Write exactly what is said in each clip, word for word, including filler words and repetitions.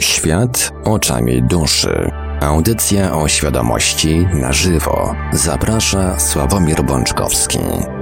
Świat oczami duszy. Audycja o świadomości na żywo. Zaprasza Sławomir Bączkowski.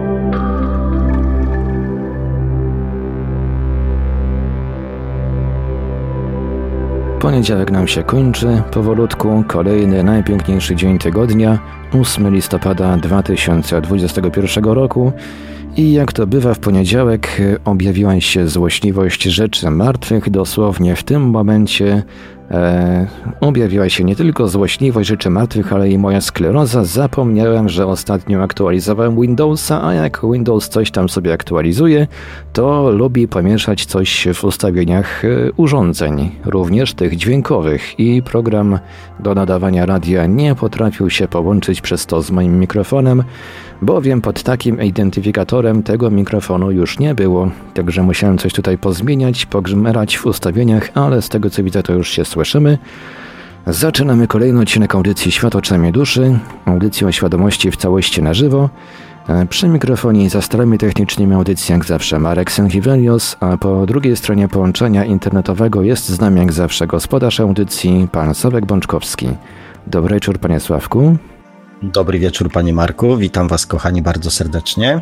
Poniedziałek nam się kończy, powolutku kolejny najpiękniejszy dzień tygodnia, ósmego listopada dwa tysiące dwudziestego pierwszego roku. I jak to bywa w poniedziałek, objawiła się złośliwość rzeczy martwych. Dosłownie w tym momencie e, objawiła się nie tylko złośliwość rzeczy martwych, ale i moja skleroza. Zapomniałem, że ostatnio aktualizowałem Windowsa, a jak Windows coś tam sobie aktualizuje, to lubi pomieszać coś w ustawieniach urządzeń, również tych dźwiękowych. I program do nadawania radia nie potrafił się połączyć przez to z moim mikrofonem, bowiem pod takim identyfikatorem tego mikrofonu już nie było, także musiałem coś tutaj pozmieniać, pogrzmerać w ustawieniach, ale z tego co widzę to już się słyszymy. Zaczynamy kolejny odcinek audycji Świat oczami duszy, audycji o świadomości w całości na żywo. Przy mikrofonie i za starami technicznymi audycji jak zawsze Marek Sękiewelios, a po drugiej stronie połączenia internetowego jest z nami jak zawsze gospodarz audycji, pan Sławek Bączkowski. Dobry wieczór, panie Sławku. Dobry wieczór, panie Marku. Witam was, kochani, bardzo serdecznie.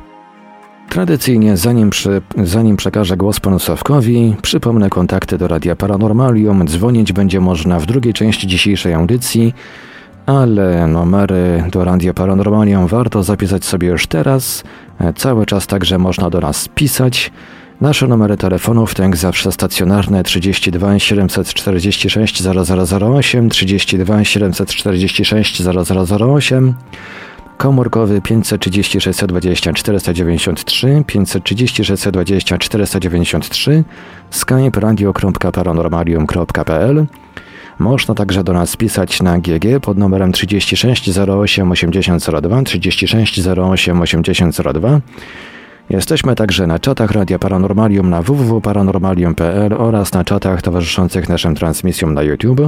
Tradycyjnie, zanim, przy, zanim przekażę głos panu Sławkowi, przypomnę kontakty do Radia Paranormalium. Dzwonić będzie można w drugiej części dzisiejszej audycji, ale numery do Radia Paranormalium warto zapisać sobie już teraz. Cały czas także można do nas pisać. Nasze numery telefonów to jak zawsze stacjonarne trzydzieści dwa siedemset czterdzieści sześć zero zero zero osiem, trzydzieści dwa siedemset czterdzieści sześć zero zero zero osiem, komórkowy pięćset trzydzieści sześć dwadzieścia czterysta dziewięćdziesiąt trzy, pięćset trzydzieści sześć dwadzieścia czterysta dziewięćdziesiąt trzy, skype radio kropka paranormalium kropka p l. Można także do nas pisać na G G pod numerem trzydzieści sześć zero osiem osiemdziesiąt zero dwa, trzydzieści sześć zero osiem osiemdziesiąt zero dwa. Jesteśmy także na czatach Radia Paranormalium na w w w kropka paranormalium kropka p l oraz na czatach towarzyszących naszym transmisjom na YouTube.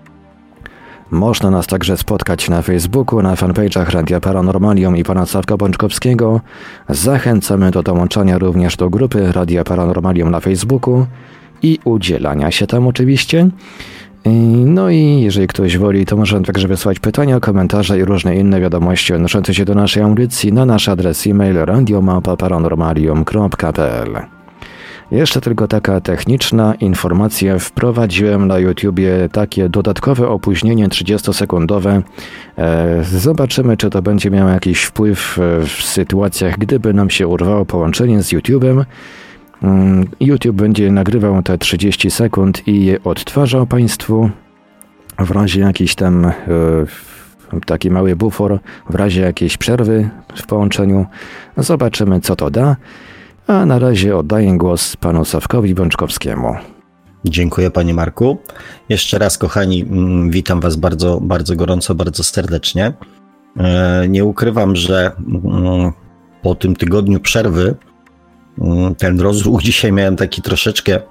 Można nas także spotkać na Facebooku, na fanpage'ach Radia Paranormalium i pana Sławka Bączkowskiego. Zachęcamy do dołączania również do grupy Radia Paranormalium na Facebooku i udzielania się tam oczywiście. No i jeżeli ktoś woli, to może także wysłać pytania, komentarze i różne inne wiadomości odnoszące się do naszej audycji na nasz adres e-mail radio małpa paranormalium kropka p l. Jeszcze tylko taka techniczna informacja. Wprowadziłem na YouTubie takie dodatkowe opóźnienie trzydziestosekundowe. Zobaczymy, czy to będzie miało jakiś wpływ w sytuacjach, gdyby nam się urwało połączenie z YouTubem. YouTube będzie nagrywał te trzydzieści sekund i je odtwarzał Państwu w razie jakiś tam e, taki mały bufor, w razie jakiejś przerwy w połączeniu. Zobaczymy, co to da. A na razie oddaję głos panu Sławkowi Bączkowskiemu. Dziękuję, panie Marku. Jeszcze raz, kochani, witam was bardzo, bardzo gorąco, bardzo serdecznie. Nie ukrywam, że po tym tygodniu przerwy ten rozruch dzisiaj miałem taki troszeczkę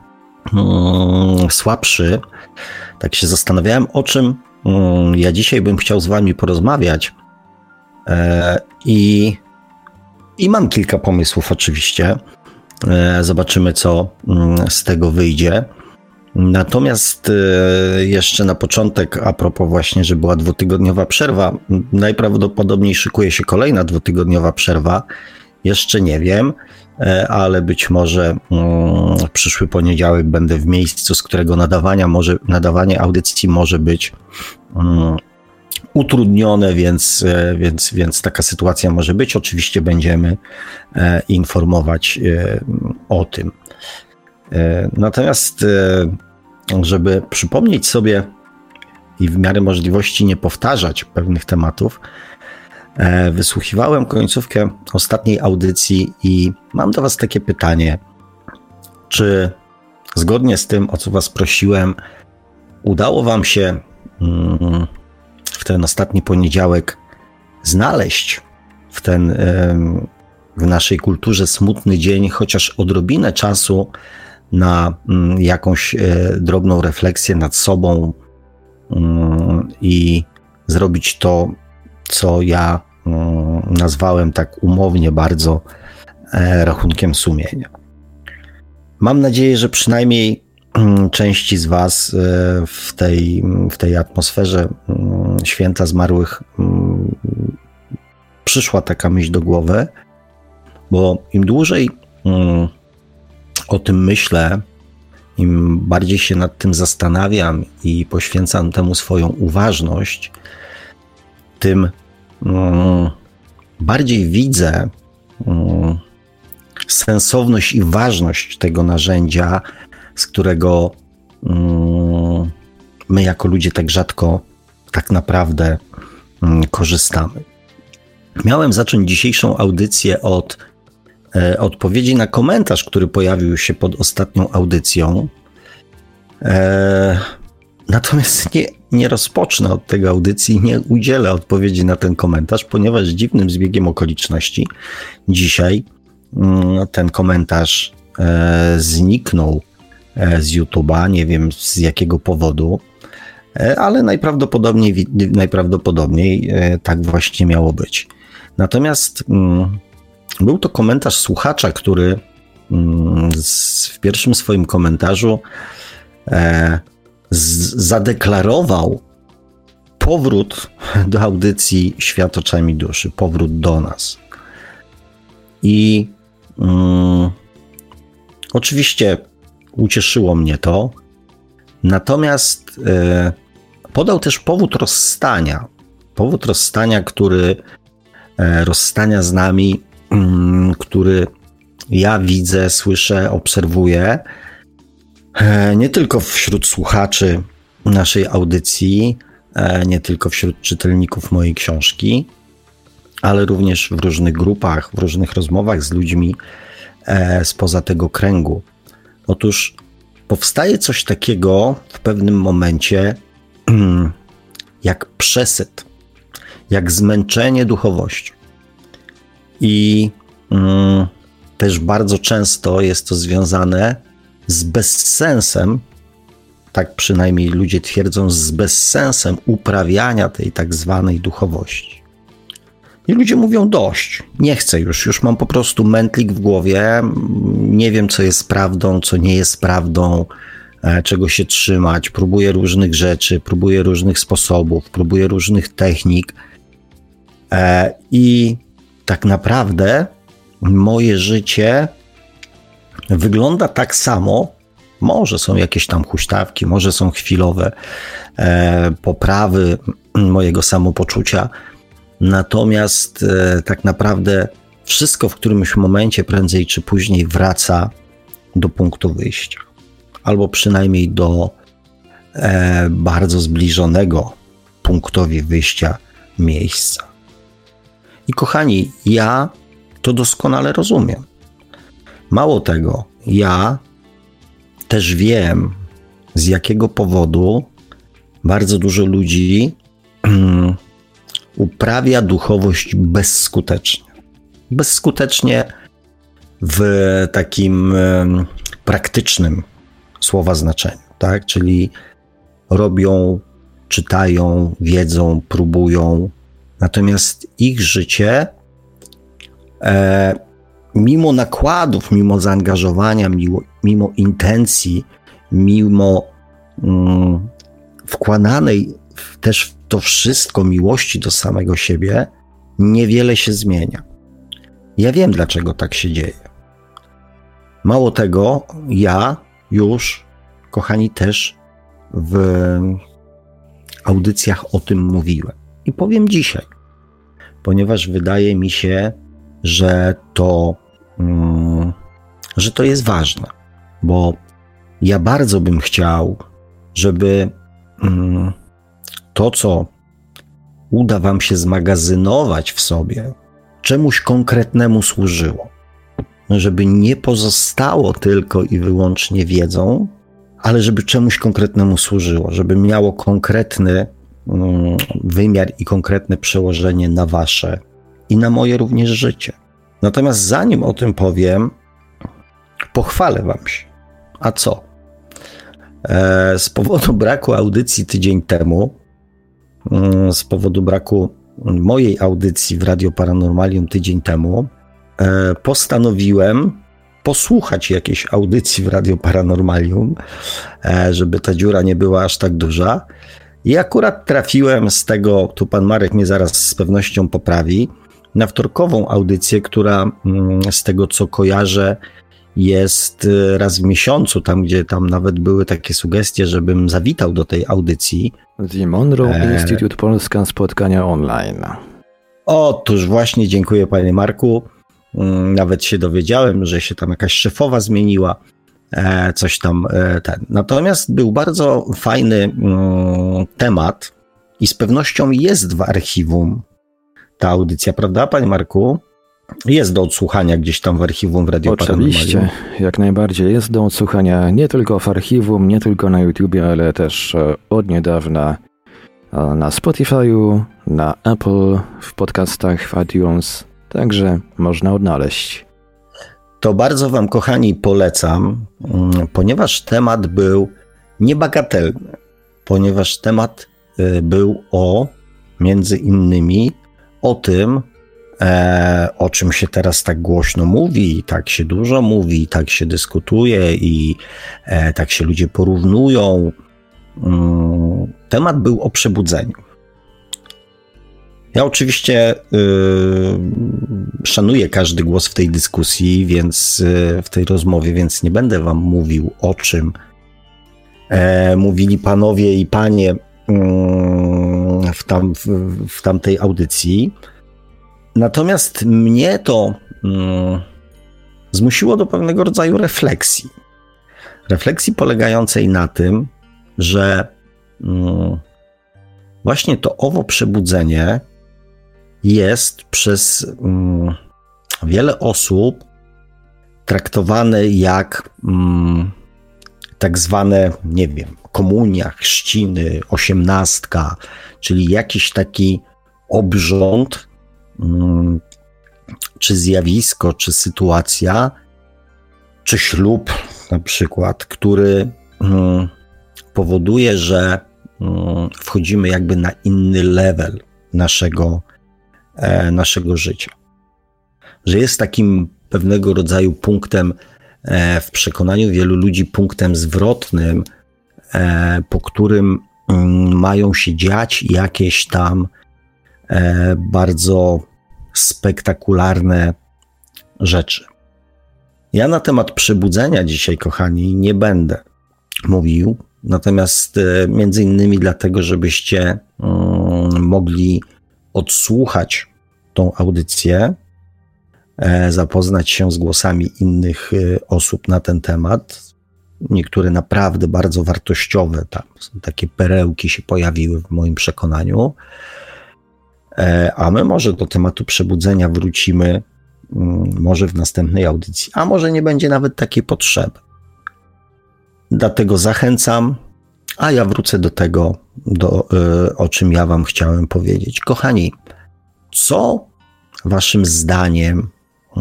um, słabszy. Tak się zastanawiałem, o czym um, ja dzisiaj bym chciał z wami porozmawiać. E, i, I mam kilka pomysłów oczywiście. E, zobaczymy, co um, z tego wyjdzie. Natomiast e, jeszcze na początek, a propos właśnie, że była dwutygodniowa przerwa, najprawdopodobniej szykuje się kolejna dwutygodniowa przerwa. Jeszcze nie wiem, ale być może w przyszły poniedziałek będę w miejscu, z którego nadawania może, nadawanie audycji może być utrudnione, więc, więc, więc taka sytuacja może być. Oczywiście będziemy informować o tym. Natomiast, żeby przypomnieć sobie i w miarę możliwości nie powtarzać pewnych tematów, wysłuchiwałem końcówkę ostatniej audycji i mam do was takie pytanie. Czy zgodnie z tym, o co was prosiłem, udało wam się w ten ostatni poniedziałek znaleźć w ten w naszej kulturze smutny dzień chociaż odrobinę czasu na jakąś drobną refleksję nad sobą i zrobić to, co ja nazwałem tak umownie bardzo rachunkiem sumienia. Mam nadzieję, że przynajmniej części z Was w tej, w tej atmosferze święta zmarłych przyszła taka myśl do głowy, bo im dłużej o tym myślę, im bardziej się nad tym zastanawiam i poświęcam temu swoją uważność, tym bardziej widzę sensowność i ważność tego narzędzia, z którego my jako ludzie tak rzadko tak naprawdę korzystamy. Miałem zacząć dzisiejszą audycję od e, odpowiedzi na komentarz, który pojawił się pod ostatnią audycją. E, natomiast nie, nie rozpocznę od tego audycji i nie udzielę odpowiedzi na ten komentarz, ponieważ dziwnym zbiegiem okoliczności dzisiaj mm, ten komentarz e, zniknął e, z YouTube'a. Nie wiem z jakiego powodu, e, ale najprawdopodobniej, najprawdopodobniej e, tak właśnie miało być. Natomiast mm, był to komentarz słuchacza, który mm, z, w pierwszym swoim komentarzu e, z, zadeklarował powrót do audycji Świat oczami duszy, powrót do nas. I mm, oczywiście ucieszyło mnie to, natomiast e, podał też powód rozstania. Powód rozstania, który rozstania z nami, który ja widzę, słyszę, obserwuję, nie tylko wśród słuchaczy naszej audycji, nie tylko wśród czytelników mojej książki, ale również w różnych grupach, w różnych rozmowach z ludźmi spoza tego kręgu. Otóż powstaje coś takiego w pewnym momencie jak przesyt, jak zmęczenie duchowością. I mm, też bardzo często jest to związane z bezsensem, tak przynajmniej ludzie twierdzą, z bezsensem uprawiania tej tak zwanej duchowości. I ludzie mówią dość, nie chcę już, już mam po prostu mętlik w głowie, nie wiem co jest prawdą, co nie jest prawdą, czego się trzymać, próbuję różnych rzeczy, próbuję różnych sposobów, próbuję różnych technik. I tak naprawdę moje życie wygląda tak samo. Może są jakieś tam huśtawki, może są chwilowe e, poprawy mojego samopoczucia, natomiast e, tak naprawdę wszystko w którymś momencie prędzej czy później wraca do punktu wyjścia, albo przynajmniej do e, bardzo zbliżonego punktowi wyjścia miejsca. I kochani, ja to doskonale rozumiem. Mało tego, ja też wiem, z jakiego powodu bardzo dużo ludzi um, uprawia duchowość bezskutecznie. Bezskutecznie w takim um, praktycznym słowa znaczeniu, tak? Czyli robią, czytają, wiedzą, próbują, natomiast ich życie e, mimo nakładów, mimo zaangażowania, mimo, mimo intencji, mimo mm, wkładanej w, też w to wszystko miłości do samego siebie, niewiele się zmienia. Ja wiem, dlaczego tak się dzieje. Mało tego, ja już, kochani, też w audycjach o tym mówiłem. I powiem dzisiaj, ponieważ wydaje mi się, że to, mm, że to jest ważne, bo ja bardzo bym chciał, żeby mm, to, co uda wam się zmagazynować w sobie, czemuś konkretnemu służyło. Żeby nie pozostało tylko i wyłącznie wiedzą, ale żeby czemuś konkretnemu służyło, żeby miało konkretny mm, wymiar i konkretne przełożenie na wasze i na moje również życie. Natomiast zanim o tym powiem, pochwalę wam się. A co? E, z powodu braku audycji tydzień temu, e, z powodu braku mojej audycji w Radio Paranormalium tydzień temu, e, postanowiłem posłuchać jakiejś audycji w Radio Paranormalium, żeby ta dziura nie była aż tak duża. I akurat trafiłem z tego, tu pan Marek mnie zaraz z pewnością poprawi, na wtorkową audycję, która z tego co kojarzę jest raz w miesiącu, tam gdzie tam nawet były takie sugestie, żebym zawitał do tej audycji. The Monroe e... Institute Polska, spotkania online. Otóż właśnie, dziękuję panie Marku. Nawet się dowiedziałem, że się tam jakaś szefowa zmieniła, e, coś tam e, ten. Natomiast był bardzo fajny mm, temat i z pewnością jest w archiwum ta audycja, prawda panie Marku? Jest do odsłuchania gdzieś tam w archiwum w Radio Paranormalium. Oczywiście, jak najbardziej jest do odsłuchania nie tylko w archiwum, nie tylko na YouTubie, ale też od niedawna na Spotify'u, na Apple, w podcastach, w iTunes, także można odnaleźć. To bardzo wam, kochani, polecam, ponieważ temat był niebagatelny, ponieważ temat był o, między innymi, o tym, E, o czym się teraz tak głośno mówi, tak się dużo mówi, tak się dyskutuje i e, tak się ludzie porównują. Mm, temat był o przebudzeniu. Ja oczywiście y, szanuję każdy głos w tej dyskusji, więc y, w tej rozmowie, więc nie będę wam mówił, o czym e, mówili panowie i panie y, w, tam, w, w tamtej audycji. Natomiast mnie to mm, zmusiło do pewnego rodzaju refleksji. Refleksji polegającej na tym, że mm, właśnie to owo przebudzenie jest przez mm, wiele osób traktowane jak mm, tak zwane, nie wiem, komunia, chrzciny, osiemnastka, czyli jakiś taki obrząd, czy zjawisko, czy sytuacja, czy ślub na przykład, który powoduje, że wchodzimy jakby na inny level naszego, naszego życia. Że jest takim pewnego rodzaju punktem, w przekonaniu wielu ludzi, punktem zwrotnym, po którym mają się dziać jakieś tam bardzo spektakularne rzeczy. Ja na temat przebudzenia dzisiaj, kochani, nie będę mówił, natomiast między innymi dlatego, żebyście mogli odsłuchać tą audycję, zapoznać się z głosami innych osób na ten temat. Niektóre naprawdę bardzo wartościowe, tam takie perełki się pojawiły w moim przekonaniu. A my może do tematu przebudzenia wrócimy może w następnej audycji, a może nie będzie nawet takiej potrzeby. Dlatego zachęcam, a ja wrócę do tego, do, o czym ja wam chciałem powiedzieć. Kochani, co waszym zdaniem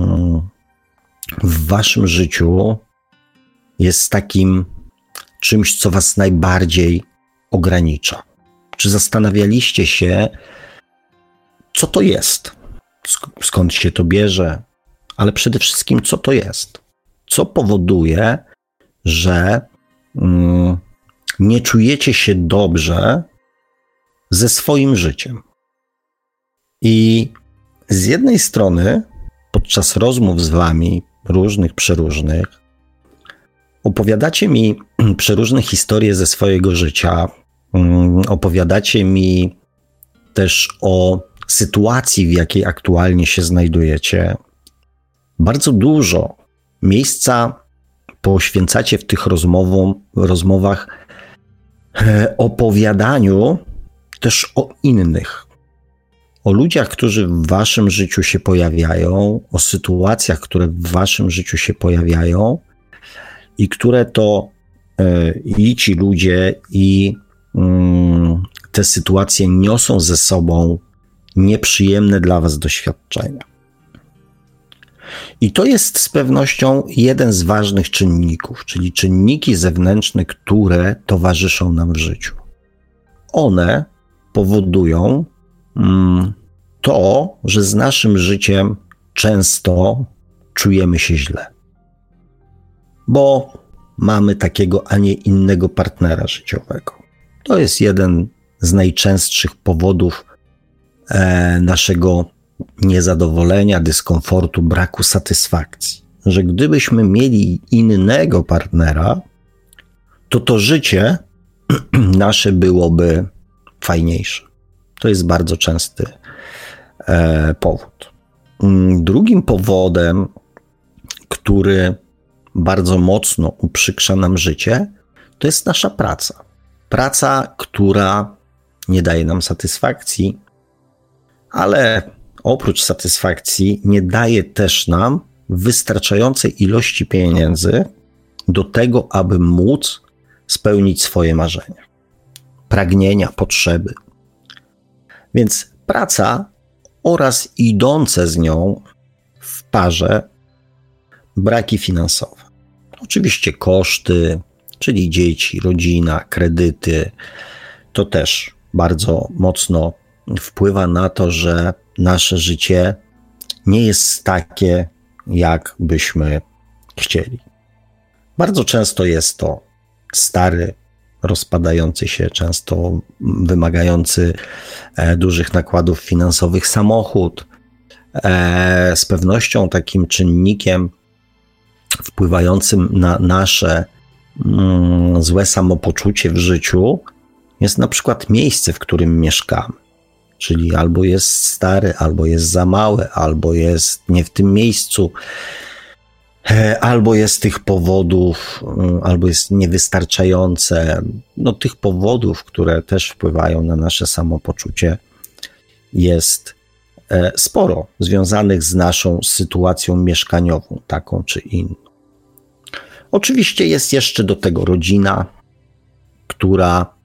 w waszym życiu jest takim czymś, co was najbardziej ogranicza? Czy zastanawialiście się, co to jest? Skąd się to bierze? Ale przede wszystkim, co to jest? Co powoduje, że mm, nie czujecie się dobrze ze swoim życiem? I z jednej strony, podczas rozmów z wami, różnych, przeróżnych, opowiadacie mi przeróżne historie ze swojego życia, mm, opowiadacie mi też o sytuacji, w jakiej aktualnie się znajdujecie. Bardzo dużo miejsca poświęcacie w tych rozmowom, rozmowach opowiadaniu też o innych. O ludziach, którzy w waszym życiu się pojawiają, o sytuacjach, które w waszym życiu się pojawiają i które to i ci ludzie, i te sytuacje niosą ze sobą nieprzyjemne dla was doświadczenia. I to jest z pewnością jeden z ważnych czynników, czyli czynniki zewnętrzne, które towarzyszą nam w życiu. One powodują mm, to, że z naszym życiem często czujemy się źle. bo mamy takiego, a nie innego partnera życiowego. To jest jeden z najczęstszych powodów e, naszego niezadowolenia, dyskomfortu, braku satysfakcji. Że gdybyśmy mieli innego partnera, to to życie nasze byłoby fajniejsze. To jest bardzo częsty e, powód. Drugim powodem, który bardzo mocno uprzykrza nam życie, to jest nasza praca. Praca, która nie daje nam satysfakcji, ale oprócz satysfakcji nie daje też nam wystarczającej ilości pieniędzy do tego, aby móc spełnić swoje marzenia, pragnienia, potrzeby. Więc praca oraz idące z nią w parze braki finansowe. Oczywiście koszty, czyli dzieci, rodzina, kredyty, to też bardzo mocno wpływa na to, że nasze życie nie jest takie, jak byśmy chcieli. Bardzo często jest to stary, rozpadający się, często wymagający dużych nakładów finansowych samochód. Z pewnością takim czynnikiem wpływającym na nasze mm, złe samopoczucie w życiu jest na przykład miejsce, w którym mieszkamy. Czyli albo jest stare, albo jest za małe, albo jest nie w tym miejscu, albo jest z tych powodów, albo jest niewystarczające. No, tych powodów, które też wpływają na nasze samopoczucie, jest sporo, związanych z naszą sytuacją mieszkaniową, taką czy inną. Oczywiście jest jeszcze do tego rodzina, która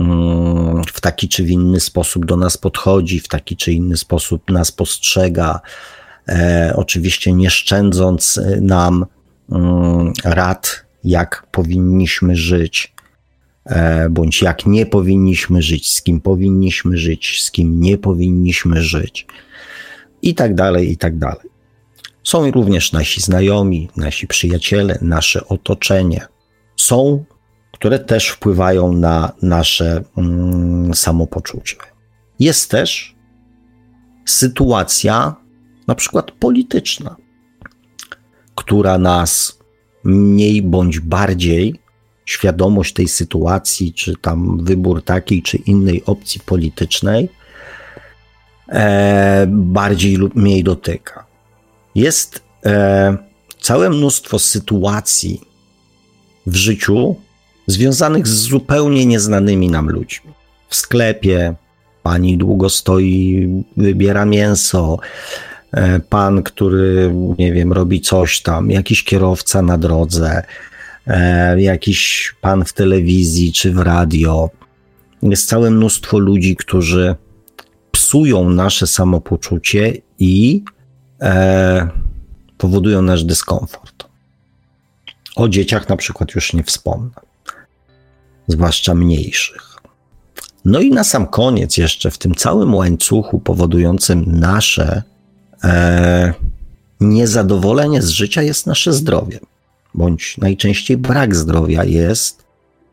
w taki czy inny sposób do nas podchodzi, w taki czy inny sposób nas postrzega, e, oczywiście nie szczędząc nam mm, rad, jak powinniśmy żyć, e, bądź jak nie powinniśmy żyć, z kim powinniśmy żyć, z kim nie powinniśmy żyć i tak dalej, i tak dalej. Są również nasi znajomi, nasi przyjaciele, nasze otoczenie. Są, które też wpływają na nasze mm, samopoczucie. Jest też sytuacja na przykład polityczna, która nas mniej bądź bardziej, świadomość tej sytuacji, czy tam wybór takiej czy innej opcji politycznej e, bardziej lub mniej dotyka. Jest e, całe mnóstwo sytuacji w życiu związanych z zupełnie nieznanymi nam ludźmi. W sklepie pani długo stoi, wybiera mięso, pan, który, nie wiem, robi coś tam, jakiś kierowca na drodze, jakiś pan w telewizji czy w radio. Jest całe mnóstwo ludzi, którzy psują nasze samopoczucie i e, powodują nasz dyskomfort. O dzieciach na przykład już nie wspomnę, zwłaszcza mniejszych. No i na sam koniec jeszcze w tym całym łańcuchu powodującym nasze e, niezadowolenie z życia jest nasze zdrowie, bądź najczęściej brak zdrowia jest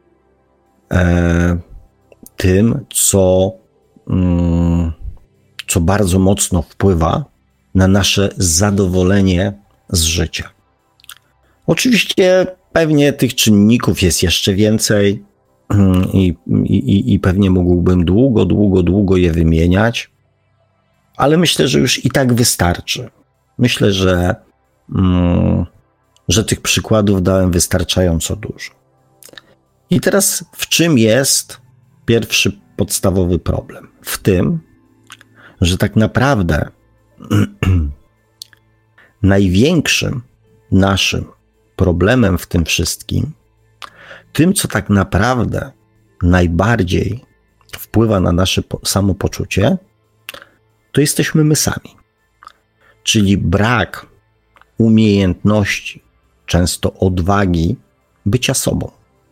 e, tym, co, mm, co bardzo mocno wpływa na nasze zadowolenie z życia. Oczywiście pewnie tych czynników jest jeszcze więcej i, i, i pewnie mógłbym długo, długo, długo je wymieniać, ale myślę, że już i tak wystarczy. Myślę, że, mm, że tych przykładów dałem wystarczająco dużo. I teraz w czym jest pierwszy podstawowy problem? W tym, że tak naprawdę największym naszym problemem w tym wszystkim, tym, co tak naprawdę najbardziej wpływa na nasze samopoczucie, to jesteśmy my sami. Czyli brak umiejętności, często odwagi bycia sobą.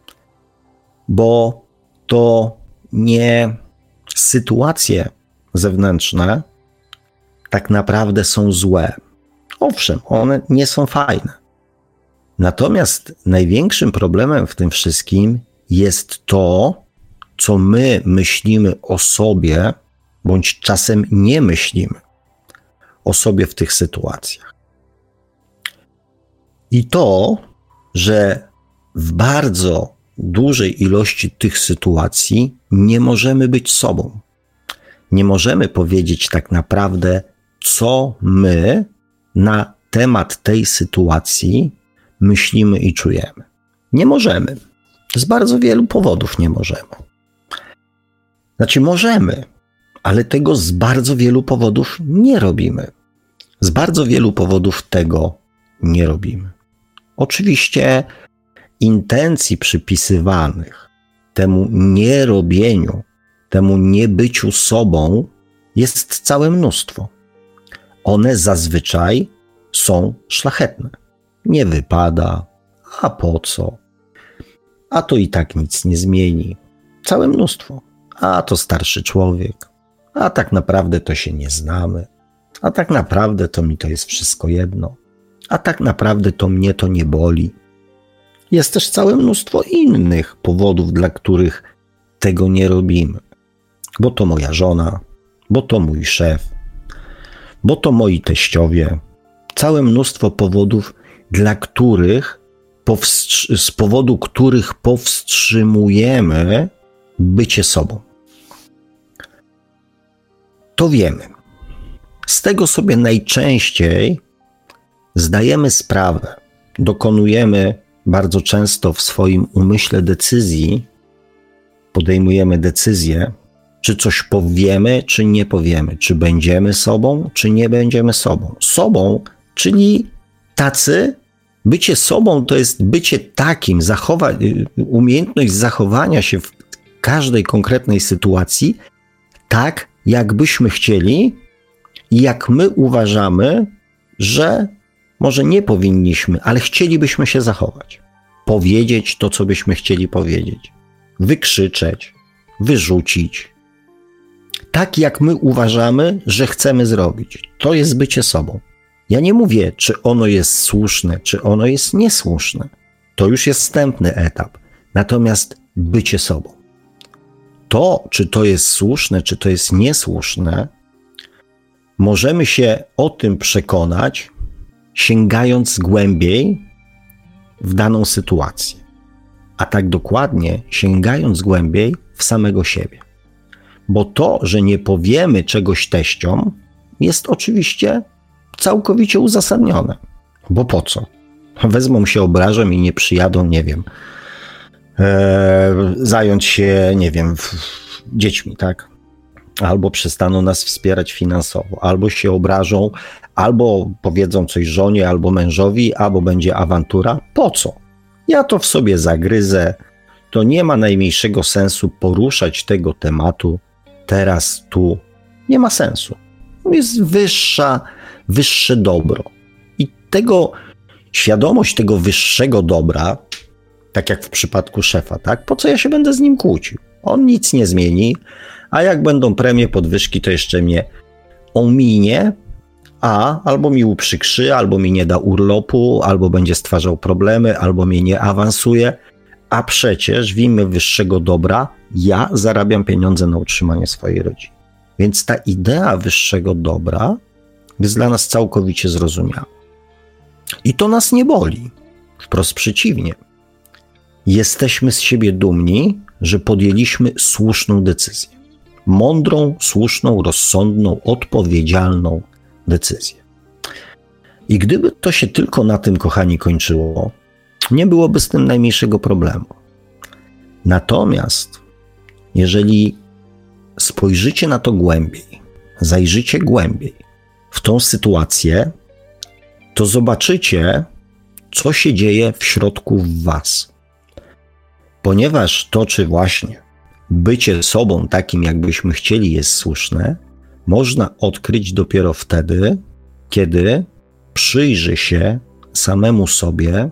Bo to nie sytuacje zewnętrzne tak naprawdę są złe. Owszem, one nie są fajne. Natomiast największym problemem w tym wszystkim jest to, co my myślimy o sobie, bądź czasem nie myślimy o sobie w tych sytuacjach. I to, że w bardzo dużej ilości tych sytuacji nie możemy być sobą. Nie możemy powiedzieć tak naprawdę, co my na temat tej sytuacji myślimy i czujemy. Nie możemy. Z bardzo wielu powodów nie możemy. Znaczy możemy, ale tego z bardzo wielu powodów nie robimy. Z bardzo wielu powodów tego nie robimy. Oczywiście intencji przypisywanych temu nierobieniu, temu niebyciu sobą jest całe mnóstwo. One zazwyczaj są szlachetne. Nie wypada, a po co? A to i tak nic nie zmieni. Całe mnóstwo. A to starszy człowiek. A tak naprawdę to się nie znamy. A tak naprawdę to mi to jest wszystko jedno. A tak naprawdę to mnie to nie boli. Jest też całe mnóstwo innych powodów, dla których tego nie robimy. Bo to moja żona, bo to mój szef, bo to moi teściowie. Całe mnóstwo powodów, dla których, powstrzy- z powodu których powstrzymujemy bycie sobą. To wiemy. Z tego sobie najczęściej zdajemy sprawę. Dokonujemy bardzo często w swoim umyśle decyzji, podejmujemy decyzję, czy coś powiemy, czy nie powiemy, czy będziemy sobą, czy nie będziemy sobą. Sobą, czyli tacy, bycie sobą to jest bycie takim, zachowa- umiejętność zachowania się w każdej konkretnej sytuacji tak, jakbyśmy chcieli i jak my uważamy, że może nie powinniśmy, ale chcielibyśmy się zachować. Powiedzieć to, co byśmy chcieli powiedzieć. Wykrzyczeć, wyrzucić. Tak, jak my uważamy, że chcemy zrobić. To jest bycie sobą. Ja nie mówię, czy ono jest słuszne, czy ono jest niesłuszne. To już jest wstępny etap. Natomiast bycie sobą. To, czy to jest słuszne, czy to jest niesłuszne, możemy się o tym przekonać, sięgając głębiej w daną sytuację. A tak dokładnie sięgając głębiej w samego siebie. Bo to, że nie powiemy czegoś teściom, jest oczywiście całkowicie uzasadnione. Bo po co? Wezmą się, obrażą i nie przyjadą, nie wiem, e, zająć się, nie wiem, w, dziećmi, tak? Albo przestaną nas wspierać finansowo, albo się obrażą, albo powiedzą coś żonie, albo mężowi, albo będzie awantura. Po co? Ja to w sobie zagryzę. To nie ma najmniejszego sensu poruszać tego tematu teraz, tu. Nie ma sensu. Jest wyższa, wyższe dobro. I tego, świadomość tego wyższego dobra, tak jak w przypadku szefa, tak? Po co ja się będę z nim kłócił? On nic nie zmieni, a jak będą premie, podwyżki, to jeszcze mnie ominie, a albo mi uprzykrzy, albo mi nie da urlopu, albo będzie stwarzał problemy, albo mnie nie awansuje, a przecież w imię wyższego dobra ja zarabiam pieniądze na utrzymanie swojej rodziny. Więc ta idea wyższego dobra jest dla nas całkowicie zrozumiała. I to nas nie boli. Wprost przeciwnie. Jesteśmy z siebie dumni, że podjęliśmy słuszną decyzję. Mądrą, słuszną, rozsądną, odpowiedzialną decyzję. I gdyby to się tylko na tym, kochani, kończyło, nie byłoby z tym najmniejszego problemu. Natomiast jeżeli spojrzycie na to głębiej, zajrzycie głębiej w tą sytuację, to zobaczycie, co się dzieje w środku w was. Ponieważ to, czy właśnie bycie sobą takim, jakbyśmy chcieli, jest słuszne, można odkryć dopiero wtedy, kiedy przyjrzy się samemu sobie,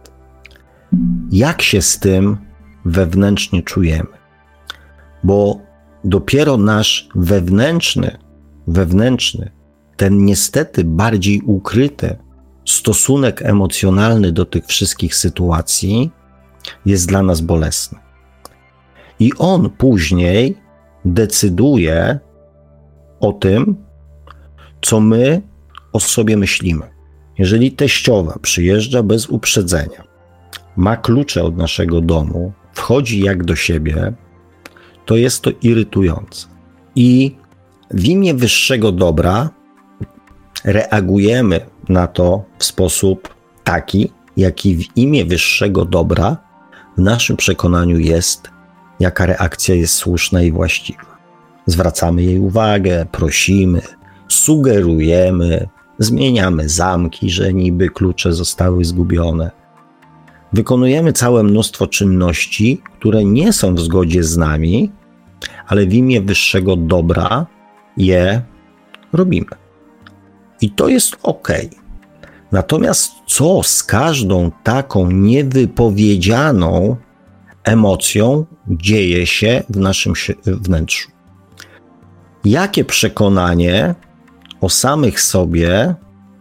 jak się z tym wewnętrznie czujemy. Bo dopiero nasz wewnętrzny, wewnętrzny, ten niestety bardziej ukryty stosunek emocjonalny do tych wszystkich sytuacji jest dla nas bolesny. I on później decyduje o tym, co my o sobie myślimy. Jeżeli teściowa przyjeżdża bez uprzedzenia, ma klucze od naszego domu, wchodzi jak do siebie, to jest to irytujące. I w imię wyższego dobra reagujemy na to w sposób taki, jaki w imię wyższego dobra w naszym przekonaniu jest, jaka reakcja jest słuszna i właściwa. Zwracamy jej uwagę, prosimy, sugerujemy, zmieniamy zamki, że niby klucze zostały zgubione. Wykonujemy całe mnóstwo czynności, które nie są w zgodzie z nami, ale w imię wyższego dobra je robimy. I to jest okej. Natomiast co z każdą taką niewypowiedzianą emocją dzieje się w naszym wnętrzu? Jakie przekonanie o samych sobie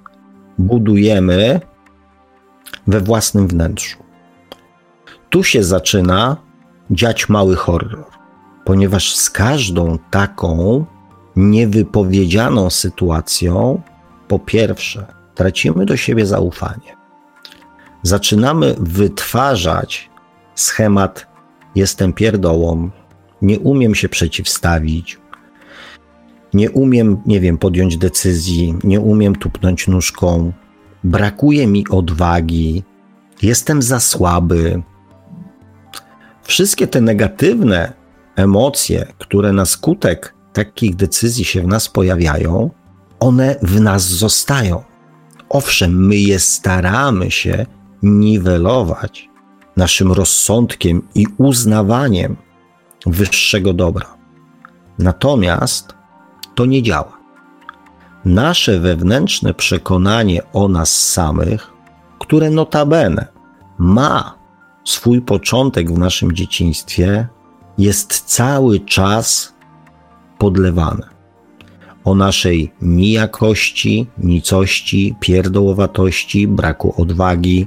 budujemy we własnym wnętrzu? Tu się zaczyna dziać mały horror, ponieważ z każdą taką niewypowiedzianą sytuacją, po pierwsze, tracimy do siebie zaufanie. Zaczynamy wytwarzać schemat: jestem pierdołą, nie umiem się przeciwstawić, nie umiem, nie wiem, podjąć decyzji, nie umiem tupnąć nóżką, brakuje mi odwagi, jestem za słaby. Wszystkie te negatywne emocje, które na skutek takich decyzji się w nas pojawiają, one w nas zostają. Owszem, my je staramy się niwelować naszym rozsądkiem i uznawaniem wyższego dobra. Natomiast to nie działa. Nasze wewnętrzne przekonanie o nas samych, które notabene ma swój początek w naszym dzieciństwie, jest cały czas podlewane. O naszej nijakości, nicości, pierdołowatości, braku odwagi,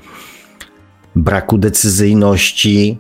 braku decyzyjności.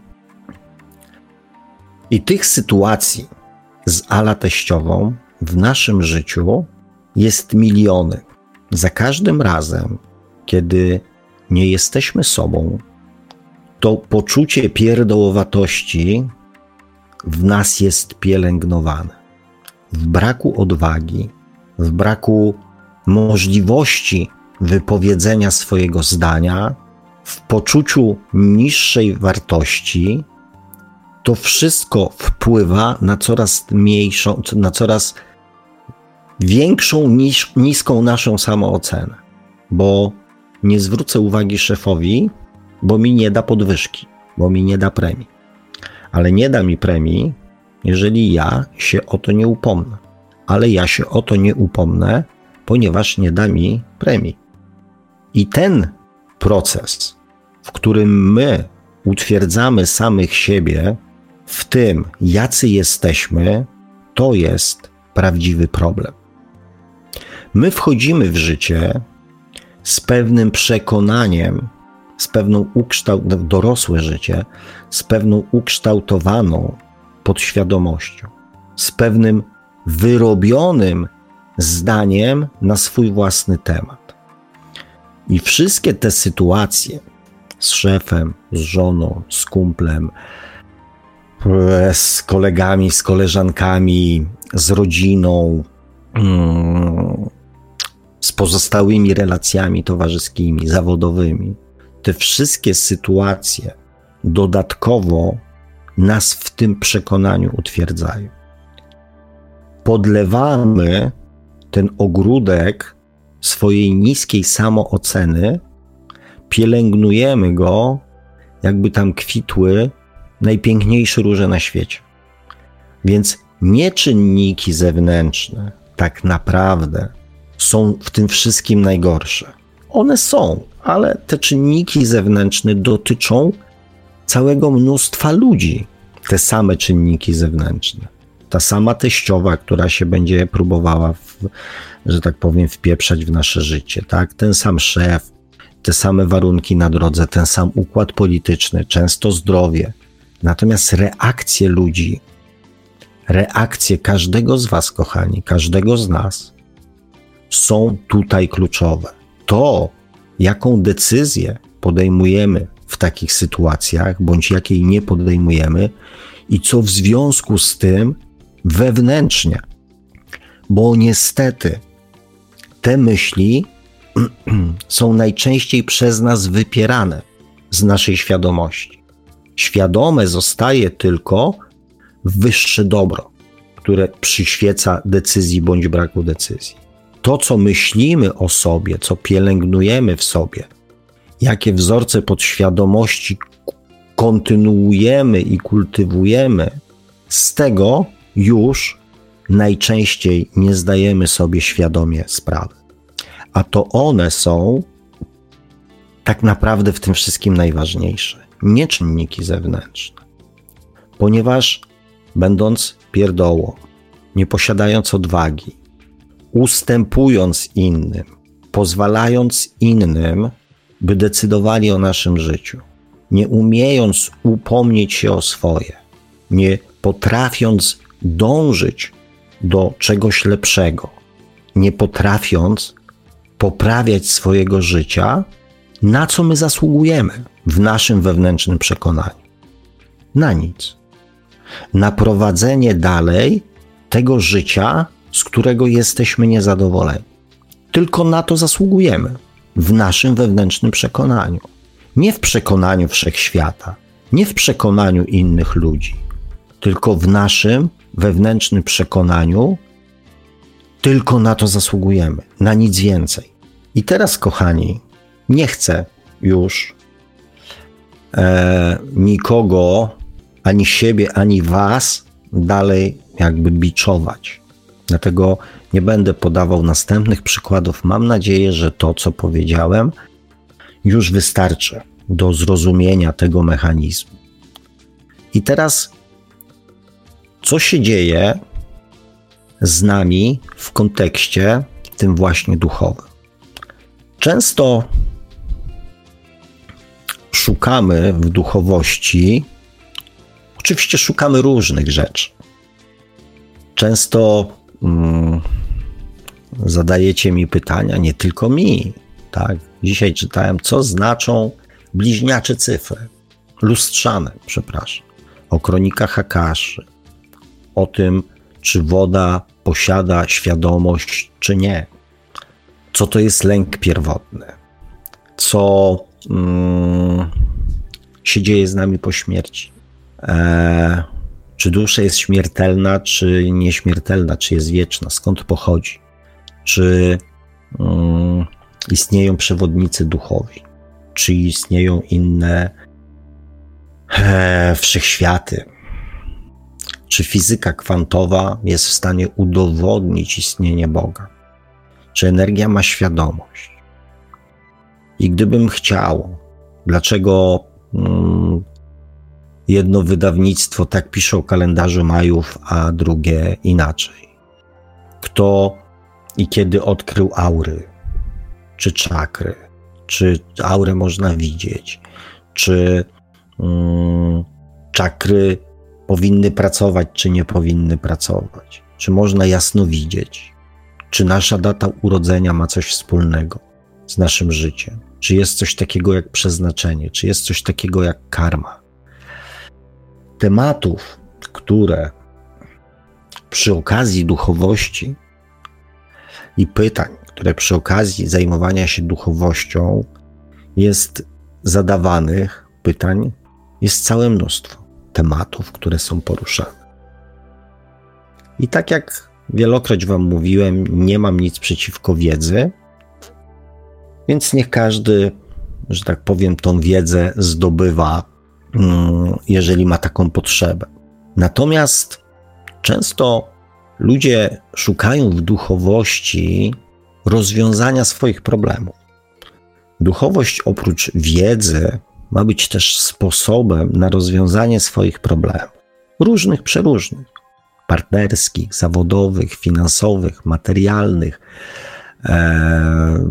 I tych sytuacji z ala teściową w naszym życiu jest miliony. Za każdym razem, kiedy nie jesteśmy sobą, to poczucie pierdołowatości w nas jest pielęgnowane. W braku odwagi, w braku możliwości wypowiedzenia swojego zdania, w poczuciu niższej wartości, to wszystko wpływa na coraz mniejszą, na coraz większą, niż, niską naszą samoocenę. Bo nie zwrócę uwagi szefowi, bo mi nie da podwyżki, bo mi nie da premii. Ale nie da mi premii, jeżeli ja się o to nie upomnę. Ale ja się o to nie upomnę, ponieważ nie da mi premii. I ten proces, w którym my utwierdzamy samych siebie w tym, jacy jesteśmy, to jest prawdziwy problem. My wchodzimy w życie z pewnym przekonaniem, z pewną ukształt- dorosłe życie, z pewną ukształtowaną podświadomością, z pewnym wyrobionym zdaniem na swój własny temat. I wszystkie te sytuacje z szefem, z żoną, z kumplem, z kolegami, z koleżankami, z rodziną, z pozostałymi relacjami towarzyskimi, zawodowymi, te wszystkie sytuacje dodatkowo nas w tym przekonaniu utwierdzają. Podlewamy ten ogródek swojej niskiej samooceny, pielęgnujemy go, jakby tam kwitły najpiękniejsze róże na świecie. Więc nie czynniki zewnętrzne tak naprawdę są w tym wszystkim najgorsze. One są, ale te czynniki zewnętrzne dotyczą całego mnóstwa ludzi. Te same czynniki zewnętrzne. Ta sama teściowa, która się będzie próbowała że tak powiem, wpieprzać w nasze życie, tak? Ten sam szef, te same warunki na drodze, ten sam układ polityczny, często zdrowie. Natomiast reakcje ludzi, reakcje każdego z was, kochani, każdego z nas są tutaj kluczowe. To, jaką decyzję podejmujemy w takich sytuacjach, bądź jakiej nie podejmujemy i co w związku z tym wewnętrznie, bo niestety te myśli są najczęściej przez nas wypierane z naszej świadomości. Świadome zostaje tylko wyższe dobro, które przyświeca decyzji bądź braku decyzji. To, co myślimy o sobie, co pielęgnujemy w sobie, jakie wzorce podświadomości kontynuujemy i kultywujemy, z tego już najczęściej nie zdajemy sobie świadomie sprawy. A to one są tak naprawdę w tym wszystkim najważniejsze, nie czynniki zewnętrzne. Ponieważ będąc pierdołą, nie posiadając odwagi, ustępując innym, pozwalając innym, by decydowali o naszym życiu, nie umiejąc upomnieć się o swoje, nie potrafiąc dążyć do czegoś lepszego, nie potrafiąc poprawiać swojego życia, na co my zasługujemy w naszym wewnętrznym przekonaniu? Na nic. Na prowadzenie dalej tego życia, z którego jesteśmy niezadowoleni. Tylko na to zasługujemy w naszym wewnętrznym przekonaniu. Nie w przekonaniu wszechświata, nie w przekonaniu innych ludzi, tylko w naszym wewnętrznym przekonaniu tylko na to zasługujemy, na nic więcej. I teraz, kochani, nie chcę już e, nikogo, ani siebie, ani was dalej jakby biczować. Dlatego nie będę podawał następnych przykładów. Mam nadzieję, że to, co powiedziałem, już wystarczy do zrozumienia tego mechanizmu. I teraz, co się dzieje z nami w kontekście tym właśnie duchowym? Często szukamy w duchowości, oczywiście szukamy różnych rzeczy. Często mm, zadajecie mi pytania, nie tylko mi, tak? Dzisiaj czytałem, co znaczą bliźniacze cyfry, lustrzane, przepraszam, o kronikach Akaszy, o tym, czy woda posiada świadomość, czy nie. Co to jest lęk pierwotny? Co mm, się dzieje z nami po śmierci? E, czy dusza jest śmiertelna, czy nieśmiertelna? Czy jest wieczna? Skąd pochodzi? Czy mm, istnieją przewodnicy duchowi? Czy istnieją inne e, wszechświaty? Czy fizyka kwantowa jest w stanie udowodnić istnienie Boga? Czy energia ma świadomość? I gdybym chciał, dlaczego mm, jedno wydawnictwo tak pisze o kalendarzu Majów, a drugie inaczej? Kto i kiedy odkrył aury? Czy czakry? Czy aurę można widzieć? Czy mm, czakry powinny pracować, czy nie powinny pracować? Czy można jasno widzieć? Czy nasza data urodzenia ma coś wspólnego z naszym życiem? Czy jest coś takiego jak przeznaczenie? Czy jest coś takiego jak karma? Tematów, które przy okazji duchowości i pytań, które przy okazji zajmowania się duchowością jest zadawanych, pytań jest całe mnóstwo tematów, które są poruszane. I tak jak wielokroć wam mówiłem, nie mam nic przeciwko wiedzy, więc niech każdy, że tak powiem, tą wiedzę zdobywa, jeżeli ma taką potrzebę. Natomiast często ludzie szukają w duchowości rozwiązania swoich problemów. Duchowość oprócz wiedzy ma być też sposobem na rozwiązanie swoich problemów. Różnych, przeróżnych. partnerskich, zawodowych, finansowych, materialnych, e,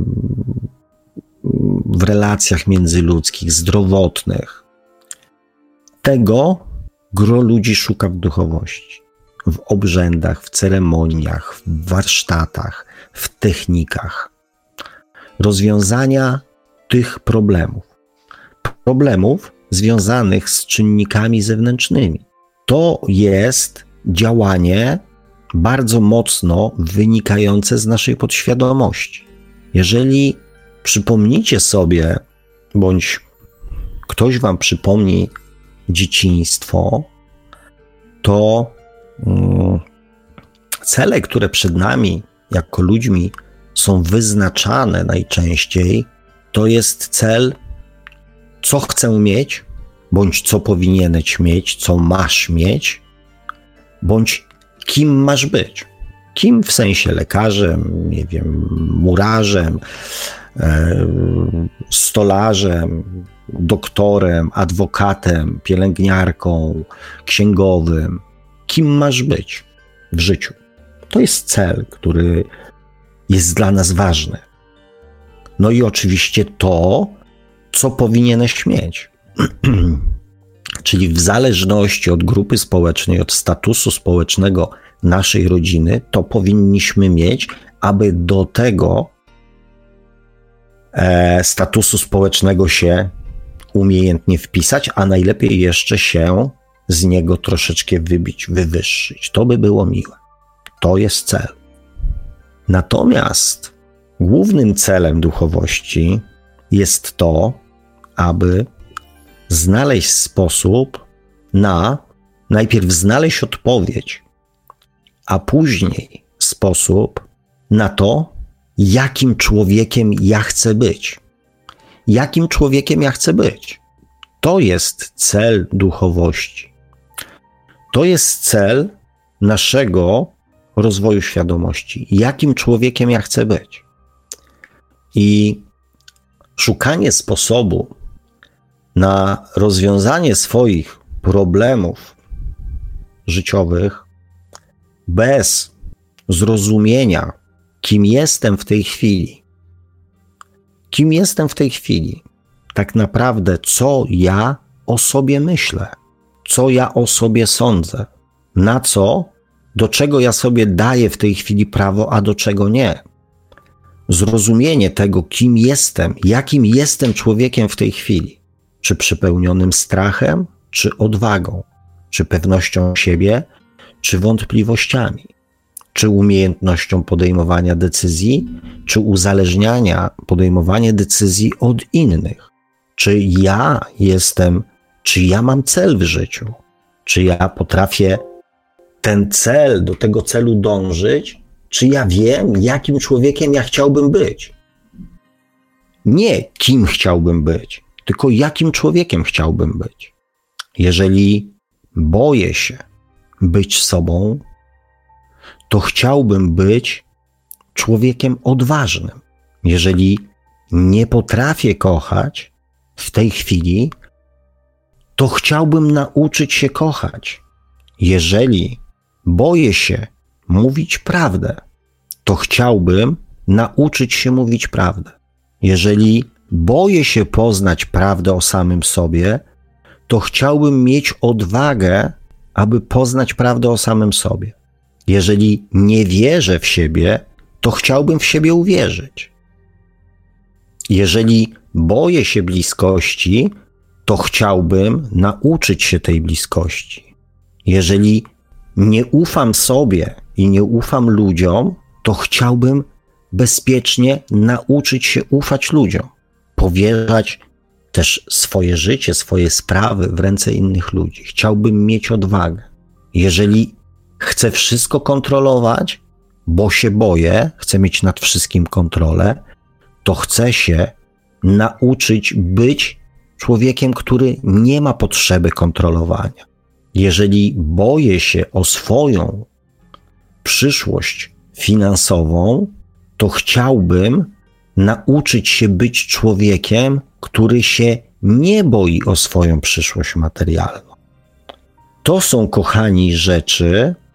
w relacjach międzyludzkich, zdrowotnych. Tego gro ludzi szuka w duchowości, w obrzędach, w ceremoniach, w warsztatach, w technikach rozwiązania tych problemów. Problemów związanych z czynnikami zewnętrznymi. To jest działanie bardzo mocno wynikające z naszej podświadomości. Jeżeli przypomnicie sobie, bądź ktoś wam przypomni dzieciństwo, to mm, cele, które przed nami jako ludźmi są wyznaczane najczęściej, to jest cel, co chcę mieć, bądź co powinieneś mieć, co masz mieć, bądź kim masz być. Kim w sensie lekarzem, nie wiem, murarzem, e, stolarzem, doktorem, adwokatem, pielęgniarką, księgowym. Kim masz być w życiu? To jest cel, który jest dla nas ważny. No i oczywiście to, co powinieneś mieć. Czyli w zależności od grupy społecznej, od statusu społecznego naszej rodziny, to powinniśmy mieć, aby do tego e, statusu społecznego się umiejętnie wpisać, a najlepiej jeszcze się z niego troszeczkę wybić, wywyższyć. To by było miłe. To jest cel. Natomiast głównym celem duchowości jest to, aby znaleźć sposób na, najpierw znaleźć odpowiedź, a później sposób na to, jakim człowiekiem ja chcę być. Jakim człowiekiem ja chcę być. To jest cel duchowości. To jest cel naszego rozwoju świadomości. Jakim człowiekiem ja chcę być. I szukanie sposobu na rozwiązanie swoich problemów życiowych bez zrozumienia, kim jestem w tej chwili, kim jestem w tej chwili, tak naprawdę co ja o sobie myślę, co ja o sobie sądzę, na co, do czego ja sobie daję w tej chwili prawo, a do czego nie. Zrozumienie tego, kim jestem, jakim jestem człowiekiem w tej chwili, czy przepełnionym strachem, czy odwagą, czy pewnością siebie, czy wątpliwościami, czy umiejętnością podejmowania decyzji, czy uzależniania podejmowania decyzji od innych. Czy ja jestem, czy ja mam cel w życiu, czy ja potrafię ten cel, do tego celu dążyć, czy ja wiem, jakim człowiekiem ja chciałbym być. Nie kim chciałbym być, tylko jakim człowiekiem chciałbym być. Jeżeli boję się być sobą, to chciałbym być człowiekiem odważnym. Jeżeli nie potrafię kochać w tej chwili, to chciałbym nauczyć się kochać. Jeżeli boję się mówić prawdę, to chciałbym nauczyć się mówić prawdę. Jeżeli boję się poznać prawdę o samym sobie, to chciałbym mieć odwagę, aby poznać prawdę o samym sobie. Jeżeli nie wierzę w siebie, to chciałbym w siebie uwierzyć. Jeżeli boję się bliskości, to chciałbym nauczyć się tej bliskości. Jeżeli nie ufam sobie i nie ufam ludziom, to chciałbym bezpiecznie nauczyć się ufać ludziom. Powierzać też swoje życie, swoje sprawy w ręce innych ludzi. Chciałbym mieć odwagę. Jeżeli chcę wszystko kontrolować, bo się boję, chcę mieć nad wszystkim kontrolę, to chcę się nauczyć być człowiekiem, który nie ma potrzeby kontrolowania. Jeżeli boję się o swoją przyszłość finansową, to chciałbym nauczyć się być człowiekiem, który się nie boi o swoją przyszłość materialną. To są, kochani, rzeczy,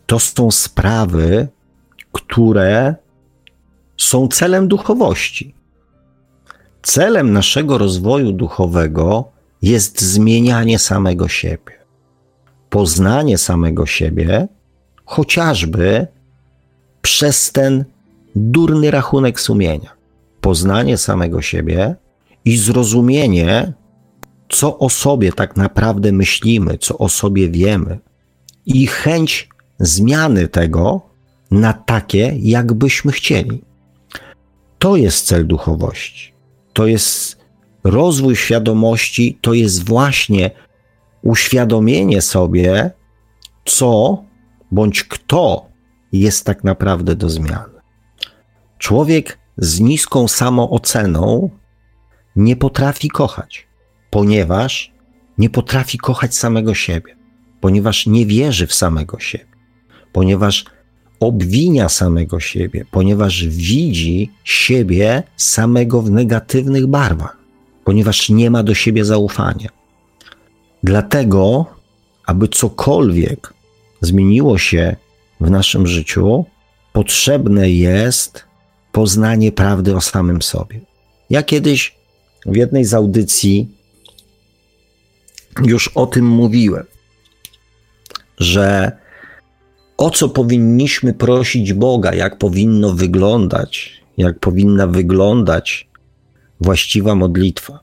to są sprawy, które są celem duchowości. Celem naszego rozwoju duchowego jest zmienianie samego siebie. Poznanie samego siebie, chociażby przez ten durny rachunek sumienia. Poznanie samego siebie i zrozumienie, co o sobie tak naprawdę myślimy, co o sobie wiemy, i chęć zmiany tego na takie, jakbyśmy chcieli. To jest cel duchowości. To jest rozwój świadomości, to jest właśnie uświadomienie sobie, co bądź kto jest tak naprawdę do zmiany. Człowiek z niską samooceną nie potrafi kochać, ponieważ nie potrafi kochać samego siebie, ponieważ nie wierzy w samego siebie, ponieważ obwinia samego siebie, ponieważ widzi siebie samego w negatywnych barwach, ponieważ nie ma do siebie zaufania. Dlatego, aby cokolwiek zmieniło się w naszym życiu, potrzebne jest poznanie prawdy o samym sobie. Ja kiedyś w jednej z audycji już o tym mówiłem, że o co powinniśmy prosić Boga, jak powinno wyglądać, jak powinna wyglądać właściwa modlitwa.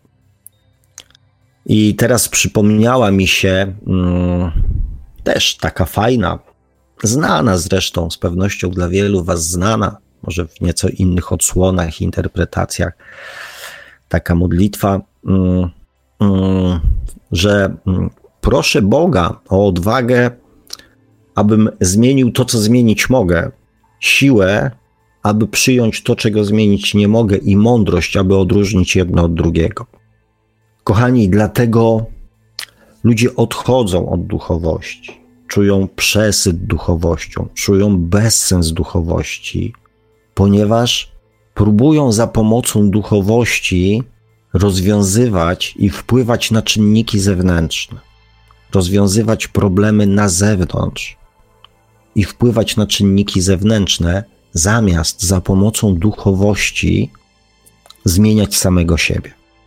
I teraz przypomniała mi się mm, też taka fajna, znana zresztą, z pewnością dla wielu was znana, może w nieco innych odsłonach, interpretacjach, taka modlitwa, mm, mm, że mm, proszę Boga o odwagę, abym zmienił to, co zmienić mogę, siłę, aby przyjąć to, czego zmienić nie mogę, i mądrość, aby odróżnić jedno od drugiego. Kochani, dlatego ludzie odchodzą od duchowości, czują przesyt duchowością, czują bezsens duchowości, ponieważ próbują za pomocą duchowości rozwiązywać i wpływać na czynniki zewnętrzne, rozwiązywać problemy na zewnątrz i wpływać na czynniki zewnętrzne, zamiast za pomocą duchowości zmieniać samego siebie.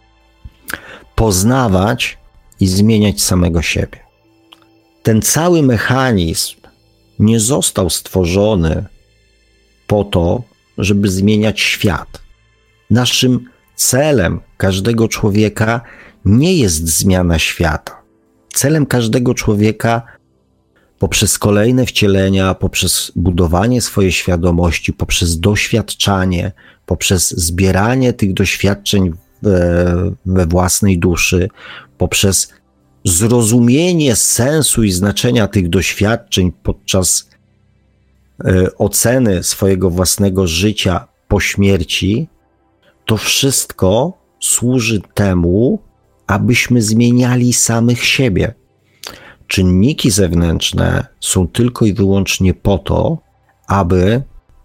Poznawać i zmieniać samego siebie. Ten cały mechanizm nie został stworzony po to, żeby zmieniać świat. Naszym celem każdego człowieka nie jest zmiana świata. Celem każdego człowieka poprzez kolejne wcielenia, poprzez budowanie swojej świadomości, poprzez doświadczanie, poprzez zbieranie tych doświadczeń we, we własnej duszy, poprzez zrozumienie sensu i znaczenia tych doświadczeń podczas y, oceny swojego własnego życia po śmierci, to wszystko służy temu, abyśmy zmieniali samych siebie. Czynniki zewnętrzne są tylko i wyłącznie po to, aby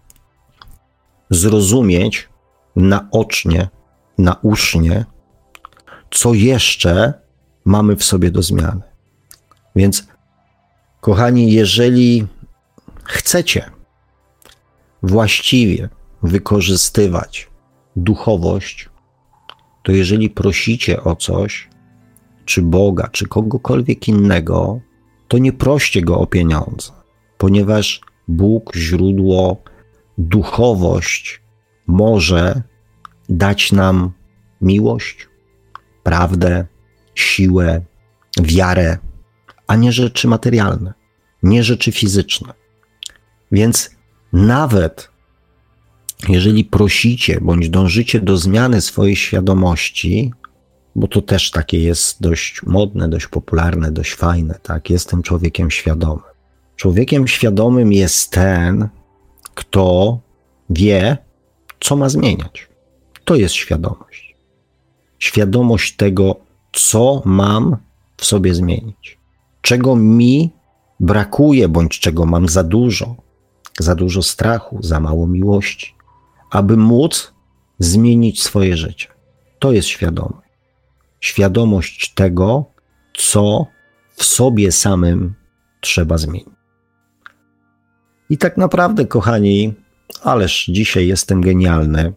zrozumieć naocznie, nausznie, co jeszcze mamy w sobie do zmiany. Więc, kochani, jeżeli chcecie właściwie wykorzystywać duchowość, to jeżeli prosicie o coś, czy Boga, czy kogokolwiek innego, to nie proście Go o pieniądze, ponieważ Bóg, źródło, duchowość może dać nam miłość, prawdę, siłę, wiarę, a nie rzeczy materialne, nie rzeczy fizyczne. Więc nawet jeżeli prosicie bądź dążycie do zmiany swojej świadomości, bo to też takie jest dość modne, dość popularne, dość fajne, tak? Jestem człowiekiem świadomym. Człowiekiem świadomym jest ten, kto wie, co ma zmieniać. To jest świadomość. Świadomość tego, co mam w sobie zmienić. Czego mi brakuje, bądź czego mam za dużo. Za dużo strachu, za mało miłości, aby móc zmienić swoje życie. To jest świadomość. Świadomość tego, co w sobie samym trzeba zmienić. I tak naprawdę, kochani, ależ dzisiaj jestem genialny.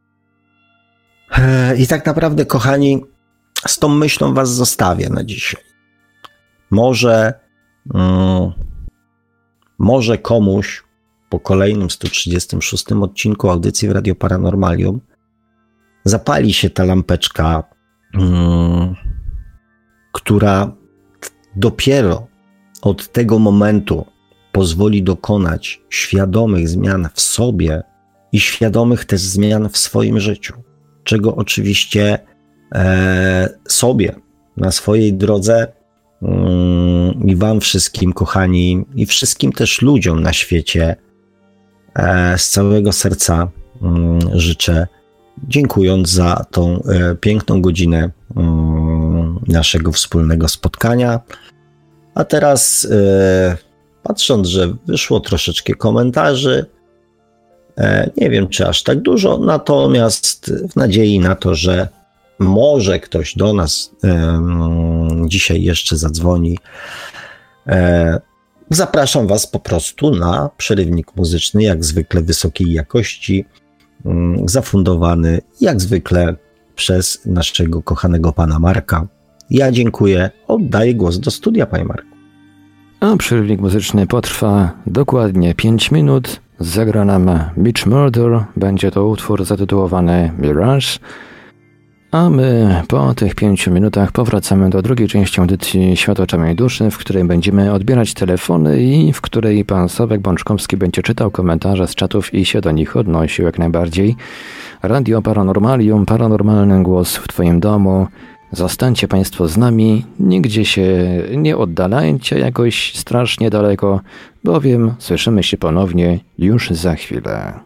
I tak naprawdę, kochani, z tą myślą was zostawię na dzisiaj. Może, mm, może komuś po kolejnym sto trzydziestym szóstym odcinku audycji w Radio Paranormalium zapali się ta lampeczka, mm, która dopiero od tego momentu pozwoli dokonać świadomych zmian w sobie i świadomych też zmian w swoim życiu, czego oczywiście e, sobie na swojej drodze mm, i wam wszystkim, kochani, i wszystkim też ludziom na świecie e, z całego serca mm, życzę, dziękując za tą e, piękną godzinę mm, naszego wspólnego spotkania. A teraz e, patrząc, że wyszło troszeczkę komentarzy, e, nie wiem czy aż tak dużo, natomiast w nadziei na to, że może ktoś do nas e, dzisiaj jeszcze zadzwoni, e, zapraszam was po prostu na przerywnik muzyczny, jak zwykle wysokiej jakości, zafundowany jak zwykle przez naszego kochanego pana Marka. Ja dziękuję, oddaję głos do studia, panie Marku. A przerywnik muzyczny potrwa dokładnie pięć minut. Zagra nam Mitch Murder, będzie to utwór zatytułowany Mirage. A my po tych pięciu minutach powracamy do drugiej części audycji Świat oczami duszy, w której będziemy odbierać telefony i w której pan Sławek Bączkowski będzie czytał komentarze z czatów i się do nich odnosił jak najbardziej. Radio Paranormalium, paranormalny głos w twoim domu. Zostańcie państwo z nami, nigdzie się nie oddalajcie jakoś strasznie daleko, bowiem słyszymy się ponownie już za chwilę.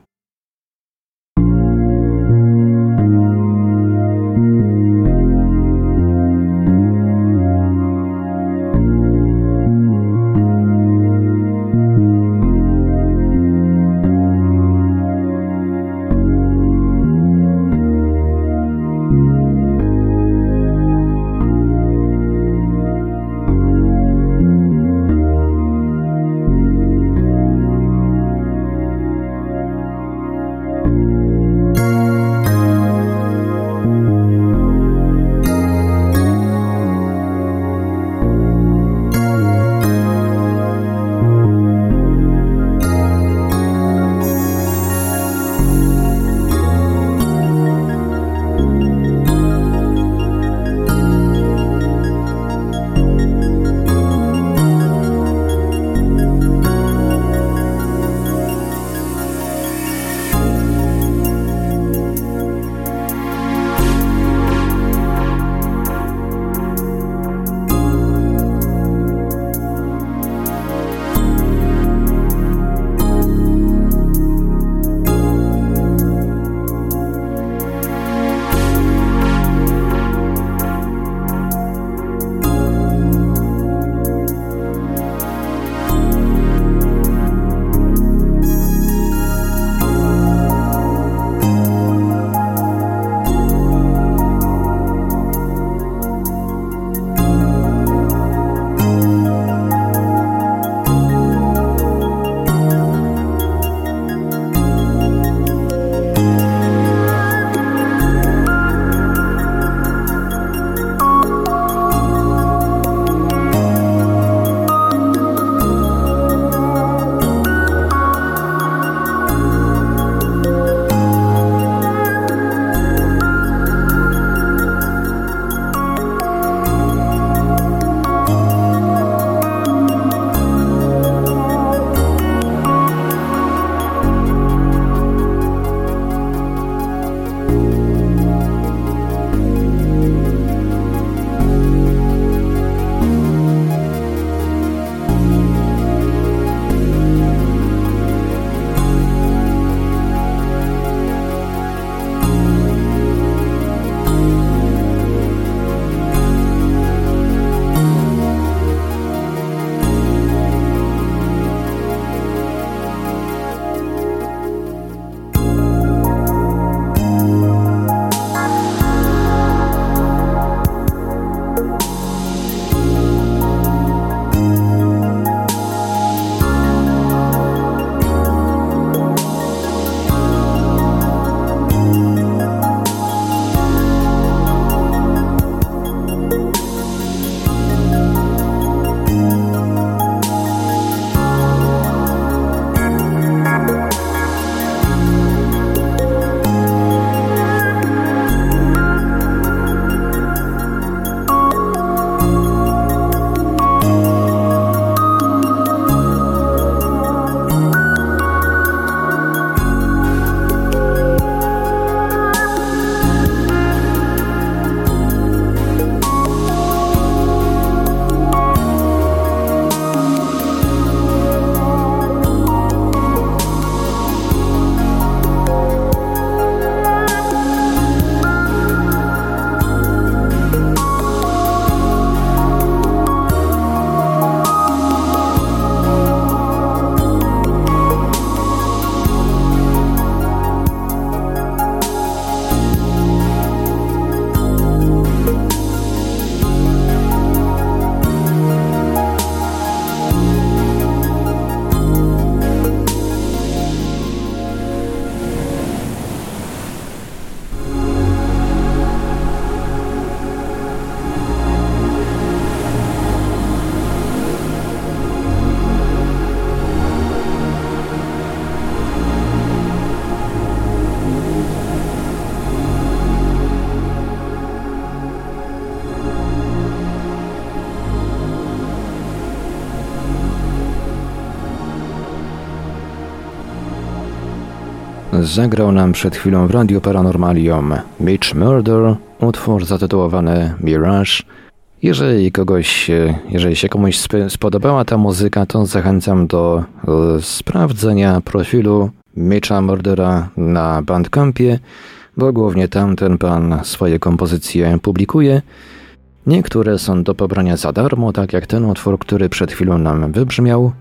zagrał nam przed chwilą w Radiu Paranormalium Mitch Murder, utwór zatytułowany Mirage. Jeżeli kogoś, jeżeli się komuś spodobała ta muzyka, to zachęcam do sprawdzenia profilu Mitcha Murdera na Bandcampie, bo głównie tam ten pan swoje kompozycje publikuje. Niektóre są do pobrania za darmo, tak jak ten utwór, który przed chwilą nam wybrzmiał.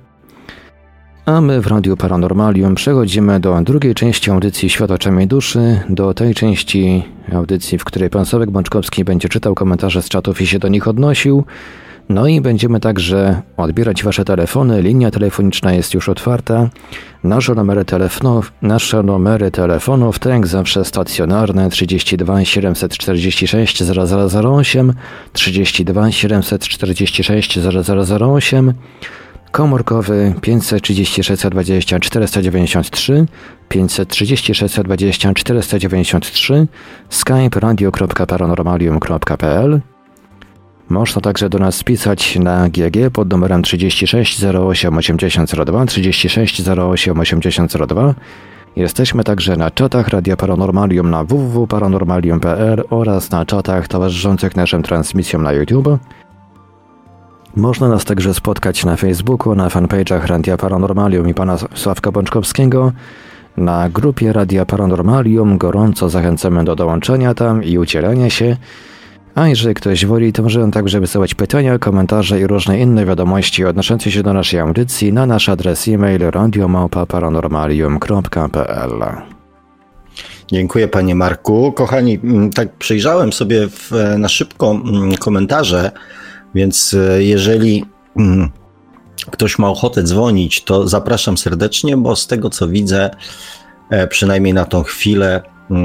A my w Radiu Paranormalium przechodzimy do drugiej części audycji Świat oczami duszy, do tej części audycji, w której pan Sławek Bączkowski będzie czytał komentarze z czatów i się do nich odnosił. No i będziemy także odbierać wasze telefony. Linia telefoniczna jest już otwarta. Nasze numery telefonów, nasze numery telefonów, tak jak zawsze stacjonarne trzydzieści dwa siedemset czterdzieści sześć zero zero zero osiem, trzydzieści dwa siedemset czterdzieści sześć zero zero zero osiem, komórkowy pięćset trzydzieści sześć dwadzieścia czterysta dziewięćdziesiąt trzy, pięćset trzydzieści sześć dwadzieścia czterysta dziewięćdziesiąt trzy, Skype radio kropka paranormalium kropka p l. Można także do nas pisać na G G pod numerem trzydzieści sześć zero osiem osiemdziesiąt zero dwa, trzydzieści sześć zero osiem osiemdziesiąt zero dwa. Jesteśmy także na czatach Radia Paranormalium na w w w kropka paranormalium kropka p l oraz na czatach towarzyszących naszym transmisjom na YouTube. Można nas także spotkać na Facebooku, na fanpage'ach Radia Paranormalium i pana Sławka Bączkowskiego. Na grupie Radia Paranormalium gorąco zachęcamy do dołączenia tam i udzielenia się. A jeżeli ktoś woli, to może on także wysyłać pytania, komentarze i różne inne wiadomości odnoszące się do naszej audycji na nasz adres e-mail radio małpa paranormalium kropka p l. Dziękuję panie Marku. Kochani, tak przejrzałem sobie w, na szybko komentarze, więc jeżeli ktoś ma ochotę dzwonić, to zapraszam serdecznie, bo z tego co widzę, przynajmniej na tą chwilę,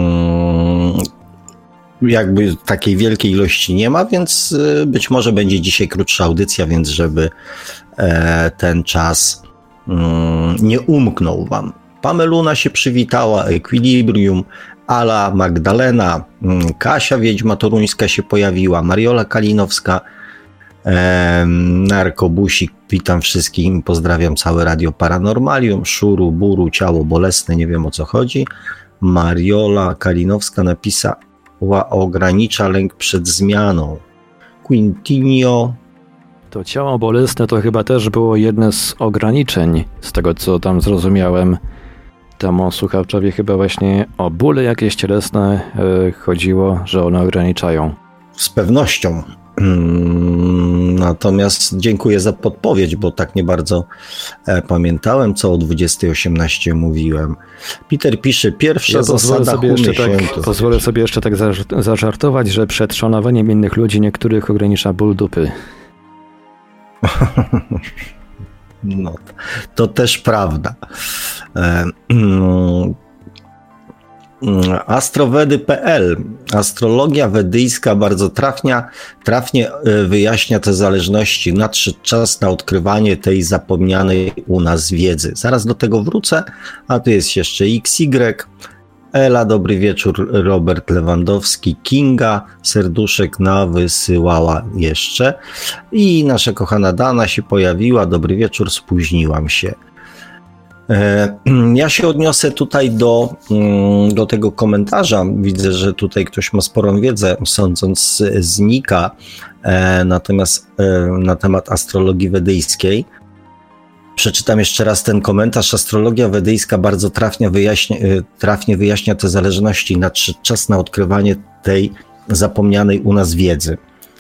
jakby takiej wielkiej ilości nie ma, więc być może będzie dzisiaj krótsza audycja, więc żeby ten czas nie umknął wam. Pameluna się przywitała, Equilibrium, Ala Magdalena, Kasia Wiedźma Toruńska się pojawiła, Mariola Kalinowska, Narkobusik, witam wszystkich, pozdrawiam całe Radio Paranormalium, Szuru, Buru, Ciało Bolesne, nie wiem o co chodzi. Mariola Kalinowska napisała: ogranicza lęk przed zmianą. Quintinio. To ciało bolesne to chyba też było jedno z ograniczeń, z tego co tam zrozumiałem. Temu słuchaczowi chyba właśnie o bóle jakieś cielesne yy, chodziło, że one ograniczają. Z pewnością. Natomiast dziękuję za podpowiedź, bo tak nie bardzo e, pamiętałem, co o dwudziestej osiemnaście mówiłem. Peter pisze, pierwsza ja zasada sobie humy tak, świętów. Pozwolę sobie jeszcze tak zażartować, że przed szanowaniem innych ludzi niektórych ogranicza ból dupy. No, to też prawda. E, mm, astrowedy kropka p l. Astrologia wedyjska bardzo trafnie, trafnie wyjaśnia te zależności. Nadszedł czas na odkrywanie tej zapomnianej u nas wiedzy. Zaraz do tego wrócę, a tu jest jeszcze X Y. Ela, dobry wieczór, Robert Lewandowski, Kinga, serduszek nawysyłała jeszcze. I nasza kochana Dana się pojawiła, dobry wieczór, spóźniłam się. Ja się odniosę tutaj do, do tego komentarza. Widzę, że tutaj ktoś ma sporą wiedzę, sądząc z Nika, natomiast na temat astrologii wedyjskiej. Przeczytam jeszcze raz ten komentarz. Astrologia wedyjska bardzo trafnie wyjaśnia, trafnie wyjaśnia te zależności. Nadszedł czas na odkrywanie tej zapomnianej u nas wiedzy.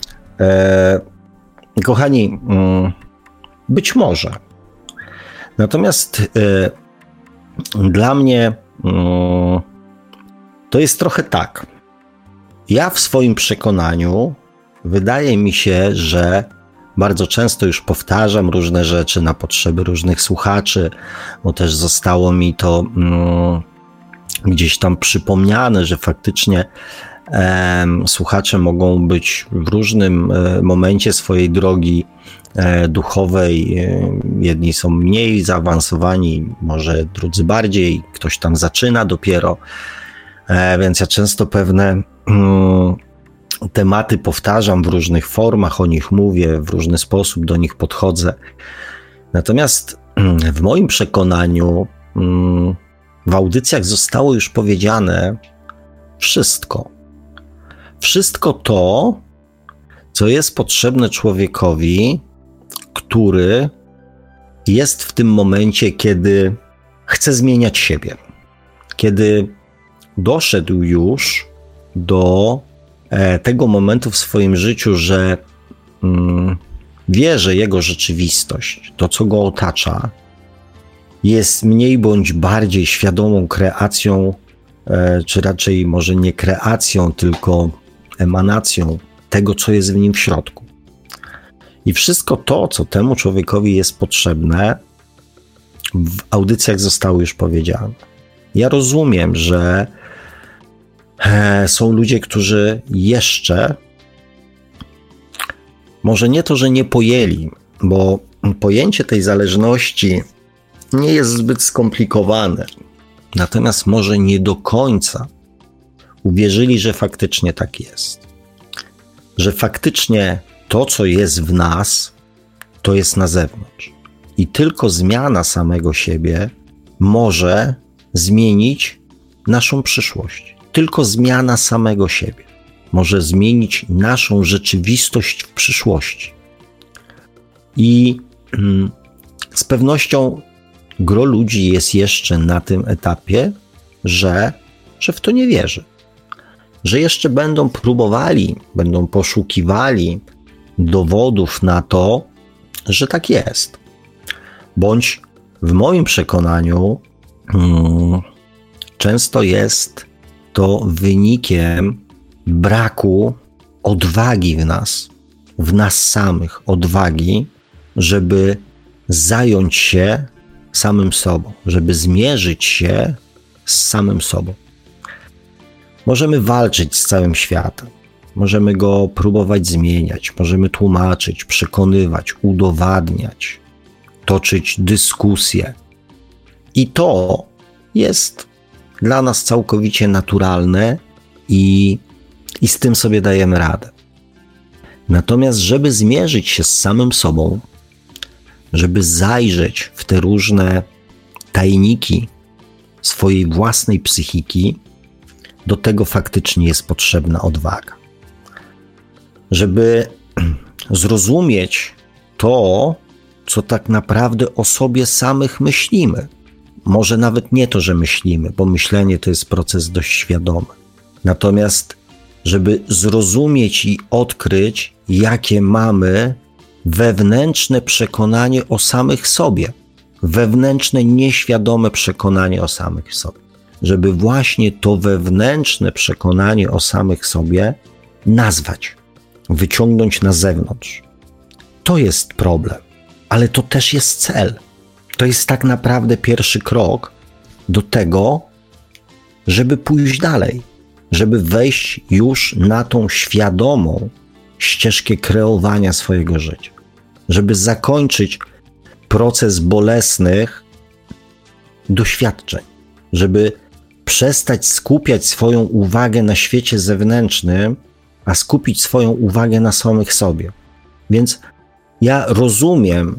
Kochani, być może. Natomiast y, dla mnie y, to jest trochę tak. Ja w swoim przekonaniu wydaje mi się, że bardzo często już powtarzam różne rzeczy na potrzeby różnych słuchaczy, bo też zostało mi to y, gdzieś tam przypomniane, że faktycznie e, słuchacze mogą być w różnym e, momencie swojej drogi duchowej, jedni są mniej zaawansowani, może drudzy bardziej, ktoś tam zaczyna dopiero, więc ja często pewne tematy powtarzam w różnych formach, o nich mówię, w różny sposób do nich podchodzę. Natomiast w moim przekonaniu w audycjach zostało już powiedziane wszystko. Wszystko to, co jest potrzebne człowiekowi, który jest w tym momencie, kiedy chce zmieniać siebie. Kiedy doszedł już do e, tego momentu w swoim życiu, że mm, wie, że jego rzeczywistość, to co go otacza, jest mniej bądź bardziej świadomą kreacją, e, czy raczej może nie kreacją, tylko emanacją tego, co jest w nim w środku. I wszystko to, co temu człowiekowi jest potrzebne, w audycjach zostało już powiedziane. Ja rozumiem, że e, są ludzie, którzy jeszcze, może nie to, że nie pojęli, bo pojęcie tej zależności nie jest zbyt skomplikowane, natomiast może nie do końca uwierzyli, że faktycznie tak jest. Że faktycznie to, co jest w nas, to jest na zewnątrz. I tylko zmiana samego siebie może zmienić naszą przyszłość. Tylko zmiana samego siebie może zmienić naszą rzeczywistość w przyszłości. I mm, z pewnością gro ludzi jest jeszcze na tym etapie, że, że w to nie wierzy. Że jeszcze będą próbowali, będą poszukiwali dowodów na to, że tak jest. Bądź w moim przekonaniu hmm, często jest to wynikiem braku odwagi w nas, w nas samych, odwagi, żeby zająć się samym sobą, żeby zmierzyć się z samym sobą. Możemy walczyć z całym światem, możemy go próbować zmieniać, możemy tłumaczyć, przekonywać, udowadniać, toczyć dyskusje. I to jest dla nas całkowicie naturalne i, i z tym sobie dajemy radę. Natomiast żeby zmierzyć się z samym sobą, żeby zajrzeć w te różne tajniki swojej własnej psychiki, do tego faktycznie jest potrzebna odwaga. Żeby zrozumieć to, co tak naprawdę o sobie samych myślimy. Może nawet nie to, że myślimy, bo myślenie to jest proces dość świadomy. Natomiast, żeby zrozumieć i odkryć, jakie mamy wewnętrzne przekonanie o samych sobie, wewnętrzne, nieświadome przekonanie o samych sobie. Żeby właśnie to wewnętrzne przekonanie o samych sobie nazwać, wyciągnąć na zewnątrz. To jest problem, ale to też jest cel. To jest tak naprawdę pierwszy krok do tego, żeby pójść dalej, żeby wejść już na tą świadomą ścieżkę kreowania swojego życia, żeby zakończyć proces bolesnych doświadczeń, żeby przestać skupiać swoją uwagę na świecie zewnętrznym, a skupić swoją uwagę na samych sobie. Więc ja rozumiem,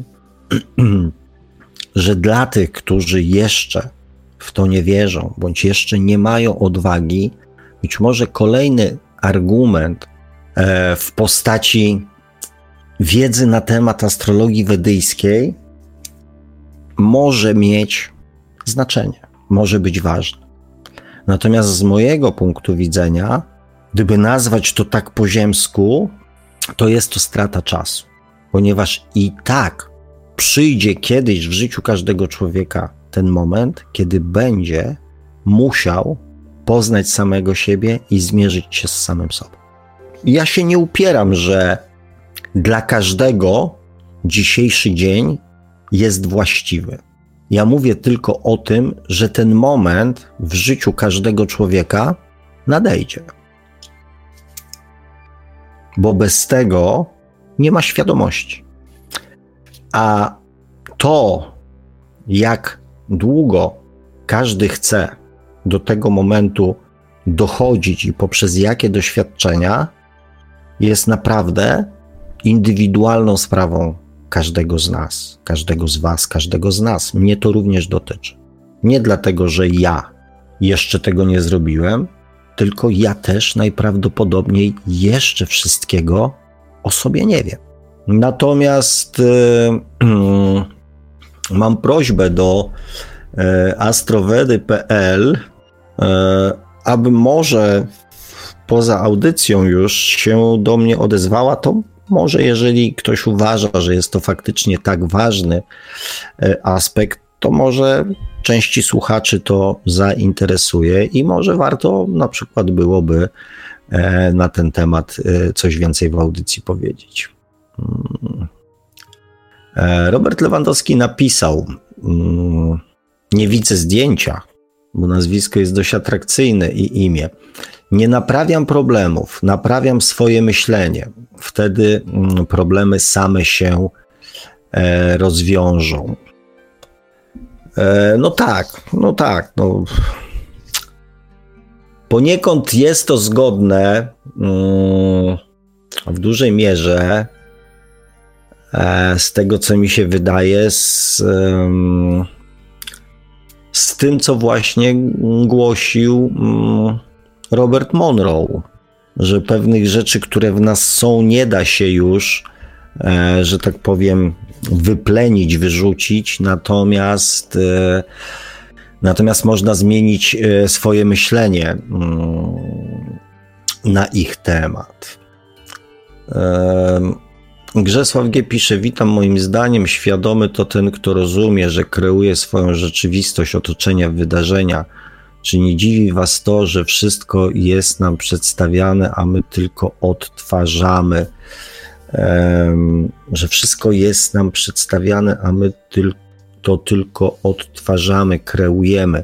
że dla tych, którzy jeszcze w to nie wierzą, bądź jeszcze nie mają odwagi, być może kolejny argument e, w postaci wiedzy na temat astrologii wedyjskiej może mieć znaczenie, może być ważny. Natomiast z mojego punktu widzenia, gdyby nazwać to tak po ziemsku, to jest to strata czasu, ponieważ i tak przyjdzie kiedyś w życiu każdego człowieka ten moment, kiedy będzie musiał poznać samego siebie i zmierzyć się z samym sobą. Ja się nie upieram, że dla każdego dzisiejszy dzień jest właściwy. Ja mówię tylko o tym, że ten moment w życiu każdego człowieka nadejdzie. Bo bez tego nie ma świadomości. A to, jak długo każdy chce do tego momentu dochodzić i poprzez jakie doświadczenia, jest naprawdę indywidualną sprawą każdego z nas, każdego z was, każdego z nas. Mnie to również dotyczy. Nie dlatego, że ja jeszcze tego nie zrobiłem, tylko ja też najprawdopodobniej jeszcze wszystkiego o sobie nie wiem. Natomiast yy, yy, mam prośbę do yy, astrowedy kropka pe el, yy, aby może poza audycją już się do mnie odezwała, to może jeżeli ktoś uważa, że jest to faktycznie tak ważny yy, aspekt, to może części słuchaczy to zainteresuje i może warto na przykład byłoby yy, na ten temat yy, coś więcej w audycji powiedzieć. Robert Lewandowski napisał: nie widzę zdjęcia, bo nazwisko jest dość atrakcyjne i imię. Nie naprawiam problemów, naprawiam swoje myślenie. Wtedy problemy same się rozwiążą. No tak, no tak. No. Poniekąd jest to zgodne w dużej mierze z tego, co mi się wydaje, z, z tym, co właśnie głosił Robert Monroe, że pewnych rzeczy, które w nas są, nie da się już, że tak powiem, wyplenić, wyrzucić, natomiast, natomiast można zmienić swoje myślenie na ich temat. Grzesław G. pisze: witam, moim zdaniem świadomy to ten, kto rozumie, że kreuje swoją rzeczywistość otoczenia, wydarzenia. Czy nie dziwi was to, że wszystko jest nam przedstawiane, a my tylko odtwarzamy? Um, że wszystko jest nam przedstawiane, a my tyl- to tylko odtwarzamy, kreujemy.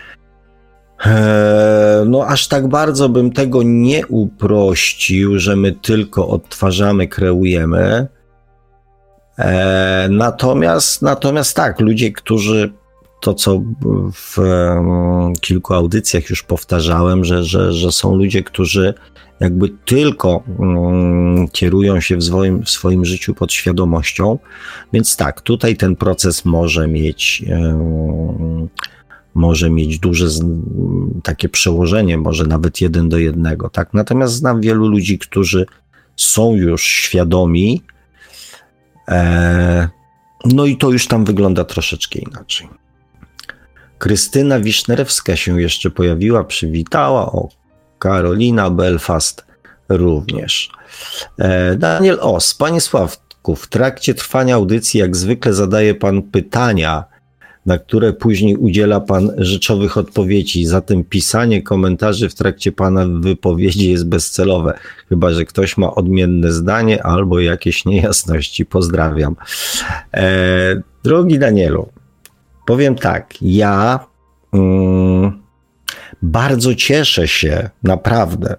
Eee, no aż tak bardzo bym tego nie uprościł, że my tylko odtwarzamy, kreujemy. Eee, natomiast, natomiast tak, ludzie, którzy to, co w um, kilku audycjach już powtarzałem, że, że, że są ludzie, którzy jakby tylko um, kierują się w swoim, w swoim życiu podświadomością, więc tak, tutaj ten proces może mieć um, może mieć duże takie przełożenie, może nawet jeden do jednego, tak? Natomiast znam wielu ludzi, którzy są już świadomi, e, no i to już tam wygląda troszeczkę inaczej. Krystyna Wisznerewska się jeszcze pojawiła, przywitała, o, Karolina Belfast również. E, Daniel Os: panie Sławku, w trakcie trwania audycji jak zwykle zadaje pan pytania, na które później udziela pan rzeczowych odpowiedzi. Zatem pisanie komentarzy w trakcie pana wypowiedzi jest bezcelowe, chyba że ktoś ma odmienne zdanie albo jakieś niejasności. Pozdrawiam. E, drogi Danielu, powiem tak, ja mm, bardzo cieszę się, naprawdę.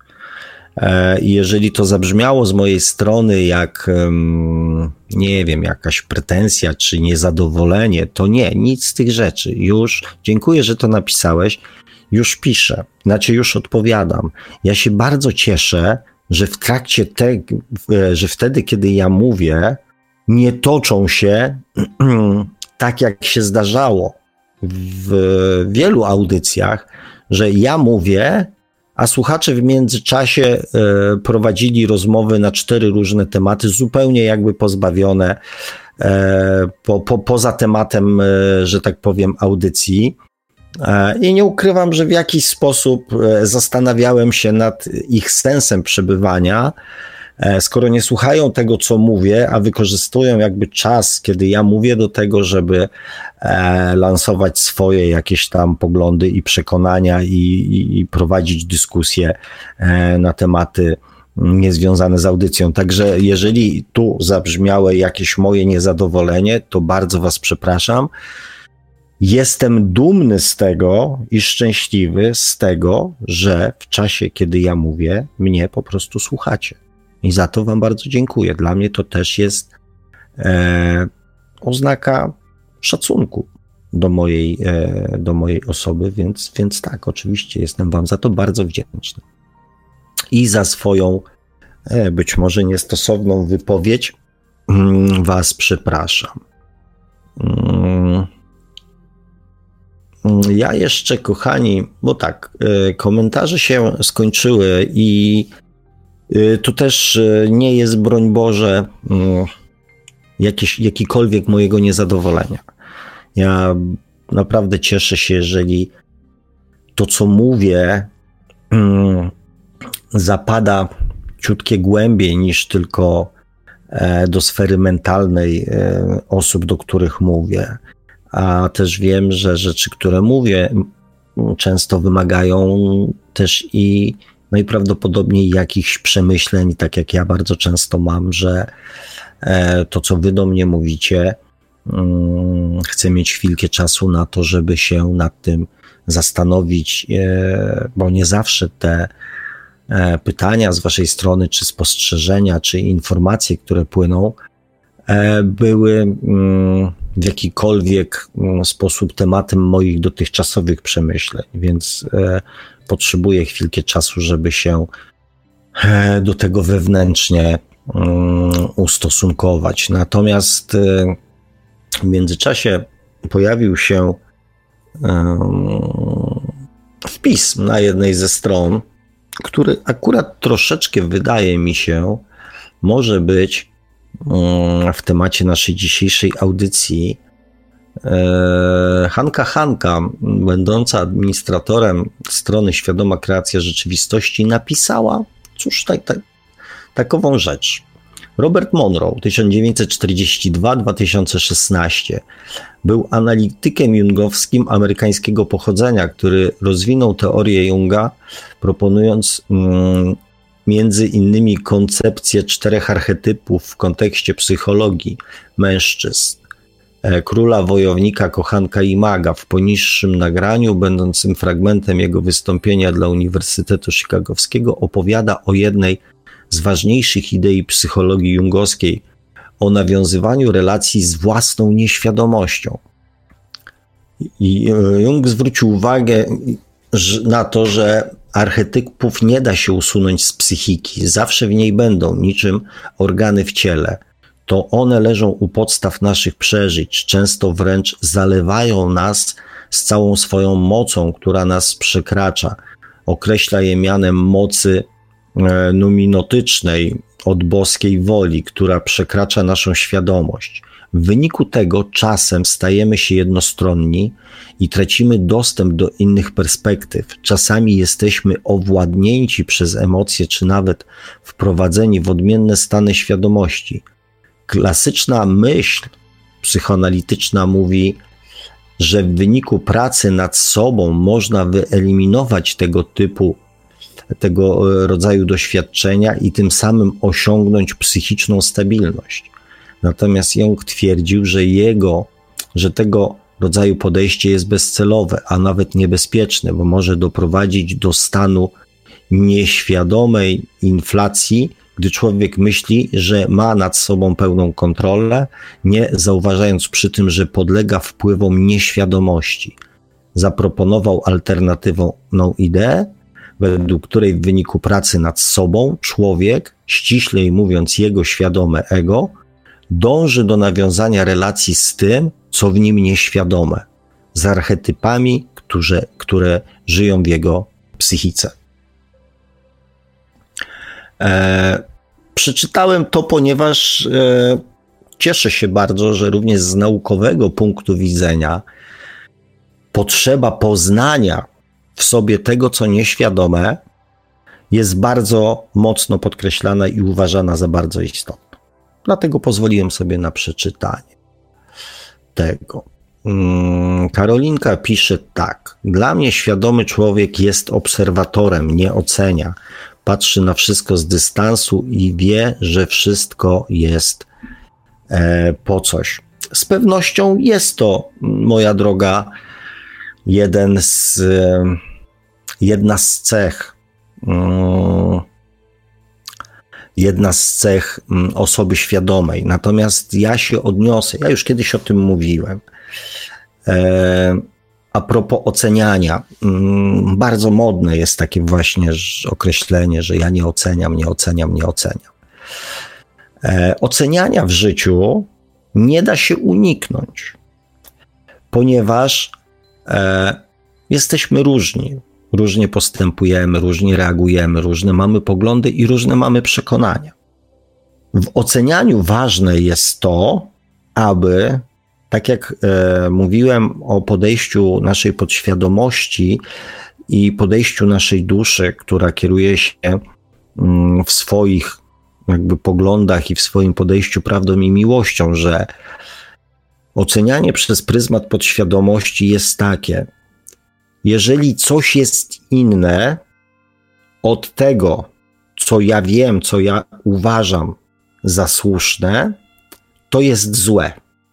I jeżeli to zabrzmiało z mojej strony jak, nie wiem, jakaś pretensja czy niezadowolenie, to nie, nic z tych rzeczy. Już dziękuję, że to napisałeś, już piszę, znaczy już odpowiadam. Ja się bardzo cieszę, że w trakcie tego, że wtedy, kiedy ja mówię, nie toczą się tak, jak się zdarzało w wielu audycjach, że ja mówię, a słuchacze w międzyczasie e, prowadzili rozmowy na cztery różne tematy, zupełnie jakby pozbawione, e, po, po, poza tematem, e, że tak powiem, audycji. E, I nie ukrywam, że w jakiś sposób e, zastanawiałem się nad ich sensem przebywania, e, skoro nie słuchają tego, co mówię, a wykorzystują jakby czas, kiedy ja mówię, do tego, żeby e, lansować swoje jakieś tam poglądy i przekonania i, i, i prowadzić dyskusje e, na tematy niezwiązane z audycją. Także jeżeli tu zabrzmiało jakieś moje niezadowolenie, to bardzo was przepraszam. Jestem dumny z tego i szczęśliwy z tego, że w czasie, kiedy ja mówię, mnie po prostu słuchacie. I za to wam bardzo dziękuję. Dla mnie to też jest e, oznaka szacunku do mojej, e, do mojej osoby, więc, więc tak, oczywiście jestem wam za to bardzo wdzięczny. I za swoją e, być może niestosowną wypowiedź mm, was przepraszam. Mm. ja jeszcze, kochani, bo tak, komentarze się skończyły i tu też nie jest, broń Boże, jakieś, jakikolwiek mojego niezadowolenia. Ja naprawdę cieszę się, jeżeli to, co mówię, zapada ciutkie głębiej niż tylko do sfery mentalnej osób, do których mówię. A też wiem, że rzeczy, które mówię, często wymagają też i najprawdopodobniej jakichś przemyśleń, tak jak ja bardzo często mam, że to, co wy do mnie mówicie, chcę mieć chwilkę czasu na to, żeby się nad tym zastanowić, bo nie zawsze te pytania z waszej strony, czy spostrzeżenia, czy informacje, które płyną, były w jakikolwiek sposób tematem moich dotychczasowych przemyśleń, więc potrzebuję chwilkę czasu, żeby się do tego wewnętrznie ustosunkować. Natomiast w międzyczasie pojawił się wpis na jednej ze stron, który akurat troszeczkę, wydaje mi się, może być w temacie naszej dzisiejszej audycji. Hanka Hanka, będąca administratorem strony Świadoma Kreacja Rzeczywistości, napisała, cóż, tak, tak, takową rzecz. Robert Monroe, tysiąc dziewięćset czterdziesty drugi do dwa tysiące szesnastego, był analitykiem jungowskim amerykańskiego pochodzenia, który rozwinął teorię Junga, proponując mm, między innymi koncepcję czterech archetypów w kontekście psychologii mężczyzn. Króla, wojownika, kochanka i maga. W poniższym nagraniu, będącym fragmentem jego wystąpienia dla Uniwersytetu Chicagowskiego, opowiada o jednej z ważniejszych idei psychologii jungowskiej, o nawiązywaniu relacji z własną nieświadomością. I Jung zwrócił uwagę na to, że archetypów nie da się usunąć z psychiki, zawsze w niej będą, niczym organy w ciele. To one leżą u podstaw naszych przeżyć, często wręcz zalewają nas z całą swoją mocą, która nas przekracza. Określa je mianem mocy numinotycznej od boskiej woli, która przekracza naszą świadomość. W wyniku tego czasem stajemy się jednostronni i tracimy dostęp do innych perspektyw. Czasami jesteśmy owładnięci przez emocje, czy nawet wprowadzeni w odmienne stany świadomości. Klasyczna myśl psychoanalityczna mówi, że w wyniku pracy nad sobą można wyeliminować tego typu tego rodzaju doświadczenia i tym samym osiągnąć psychiczną stabilność. Natomiast Jung twierdził, że jego, że tego rodzaju podejście jest bezcelowe, a nawet niebezpieczne, bo może doprowadzić do stanu nieświadomej inflacji, gdy człowiek myśli, że ma nad sobą pełną kontrolę, nie zauważając przy tym, że podlega wpływom nieświadomości. Zaproponował alternatywną ideę, według której w wyniku pracy nad sobą człowiek, ściślej mówiąc jego świadome ego, dąży do nawiązania relacji z tym, co w nim nieświadome, z archetypami, które, które żyją w jego psychice. E, przeczytałem to, ponieważ e, cieszę się bardzo, że również z naukowego punktu widzenia potrzeba poznania w sobie tego, co nieświadome, jest bardzo mocno podkreślana i uważana za bardzo istotną. Dlatego pozwoliłem sobie na przeczytanie tego. Karolinka pisze tak. Dla mnie świadomy człowiek jest obserwatorem, nie ocenia. Patrzy na wszystko z dystansu i wie, że wszystko jest e, po coś. Z pewnością jest to, moja droga, jeden z, jedna z cech jedna z cech osoby świadomej. Natomiast ja się odniosę, ja już kiedyś o tym mówiłem, a propos oceniania. Bardzo modne jest takie właśnie określenie, że ja nie oceniam, nie oceniam, nie oceniam. Oceniania w życiu nie da się uniknąć, ponieważ e, jesteśmy różni. Różnie postępujemy, różnie reagujemy, różne mamy poglądy i różne mamy przekonania. W ocenianiu ważne jest to, aby, tak jak e, mówiłem o podejściu naszej podświadomości i podejściu naszej duszy, która kieruje się mm, w swoich jakby poglądach i w swoim podejściu prawdą i miłością, że ocenianie przez pryzmat podświadomości jest takie: jeżeli coś jest inne od tego, co ja wiem, co ja uważam za słuszne, to jest złe.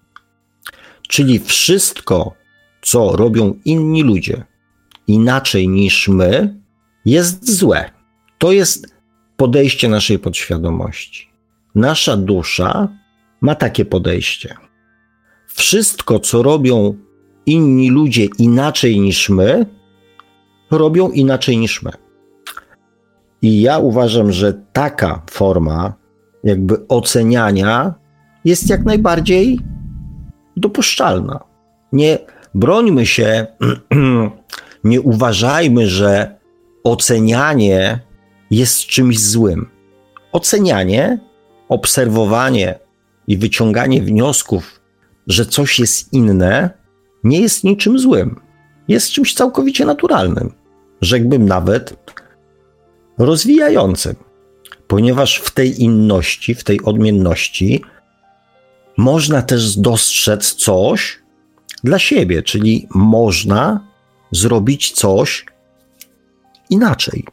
Czyli wszystko, co robią inni ludzie inaczej niż my, jest złe. To jest podejście naszej podświadomości. Nasza dusza ma takie podejście. Wszystko, co robią inni ludzie inaczej niż my, robią inaczej niż my. I ja uważam, że taka forma jakby oceniania jest jak najbardziej dopuszczalna. Nie brońmy się, nie uważajmy, że ocenianie jest czymś złym. Ocenianie, obserwowanie i wyciąganie wniosków, że coś jest inne, nie jest niczym złym. Jest czymś całkowicie naturalnym. Rzekłbym nawet rozwijającym. Ponieważ w tej inności, w tej odmienności można też dostrzec coś dla siebie, czyli można zrobić coś inaczej.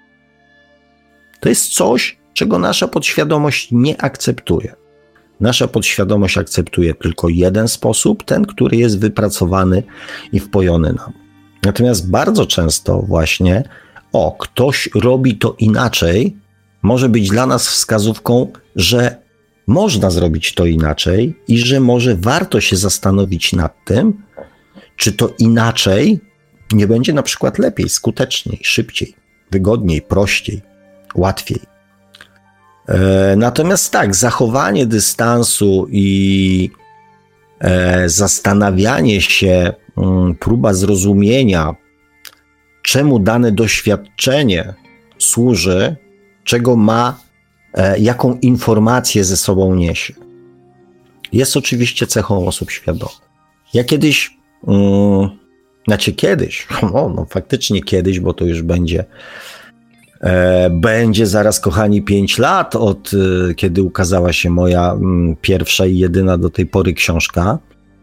To jest coś, czego nasza podświadomość nie akceptuje. Nasza podświadomość akceptuje tylko jeden sposób, ten, który jest wypracowany i wpojony nam. Natomiast bardzo często właśnie, o, ktoś robi to inaczej, może być dla nas wskazówką, że można zrobić to inaczej i że może warto się zastanowić nad tym, czy to inaczej nie będzie na przykład lepiej, skuteczniej, szybciej, wygodniej, prościej, łatwiej. E, natomiast tak, zachowanie dystansu i e, zastanawianie się, m, próba zrozumienia, czemu dane doświadczenie służy, czego ma, e, jaką informację ze sobą niesie, jest oczywiście cechą osób świadomych. Ja kiedyś, mm, znaczy kiedyś, no, no faktycznie kiedyś, bo to już będzie e, będzie zaraz, kochani, pięć lat od e, kiedy ukazała się moja m, pierwsza i jedyna do tej pory książka.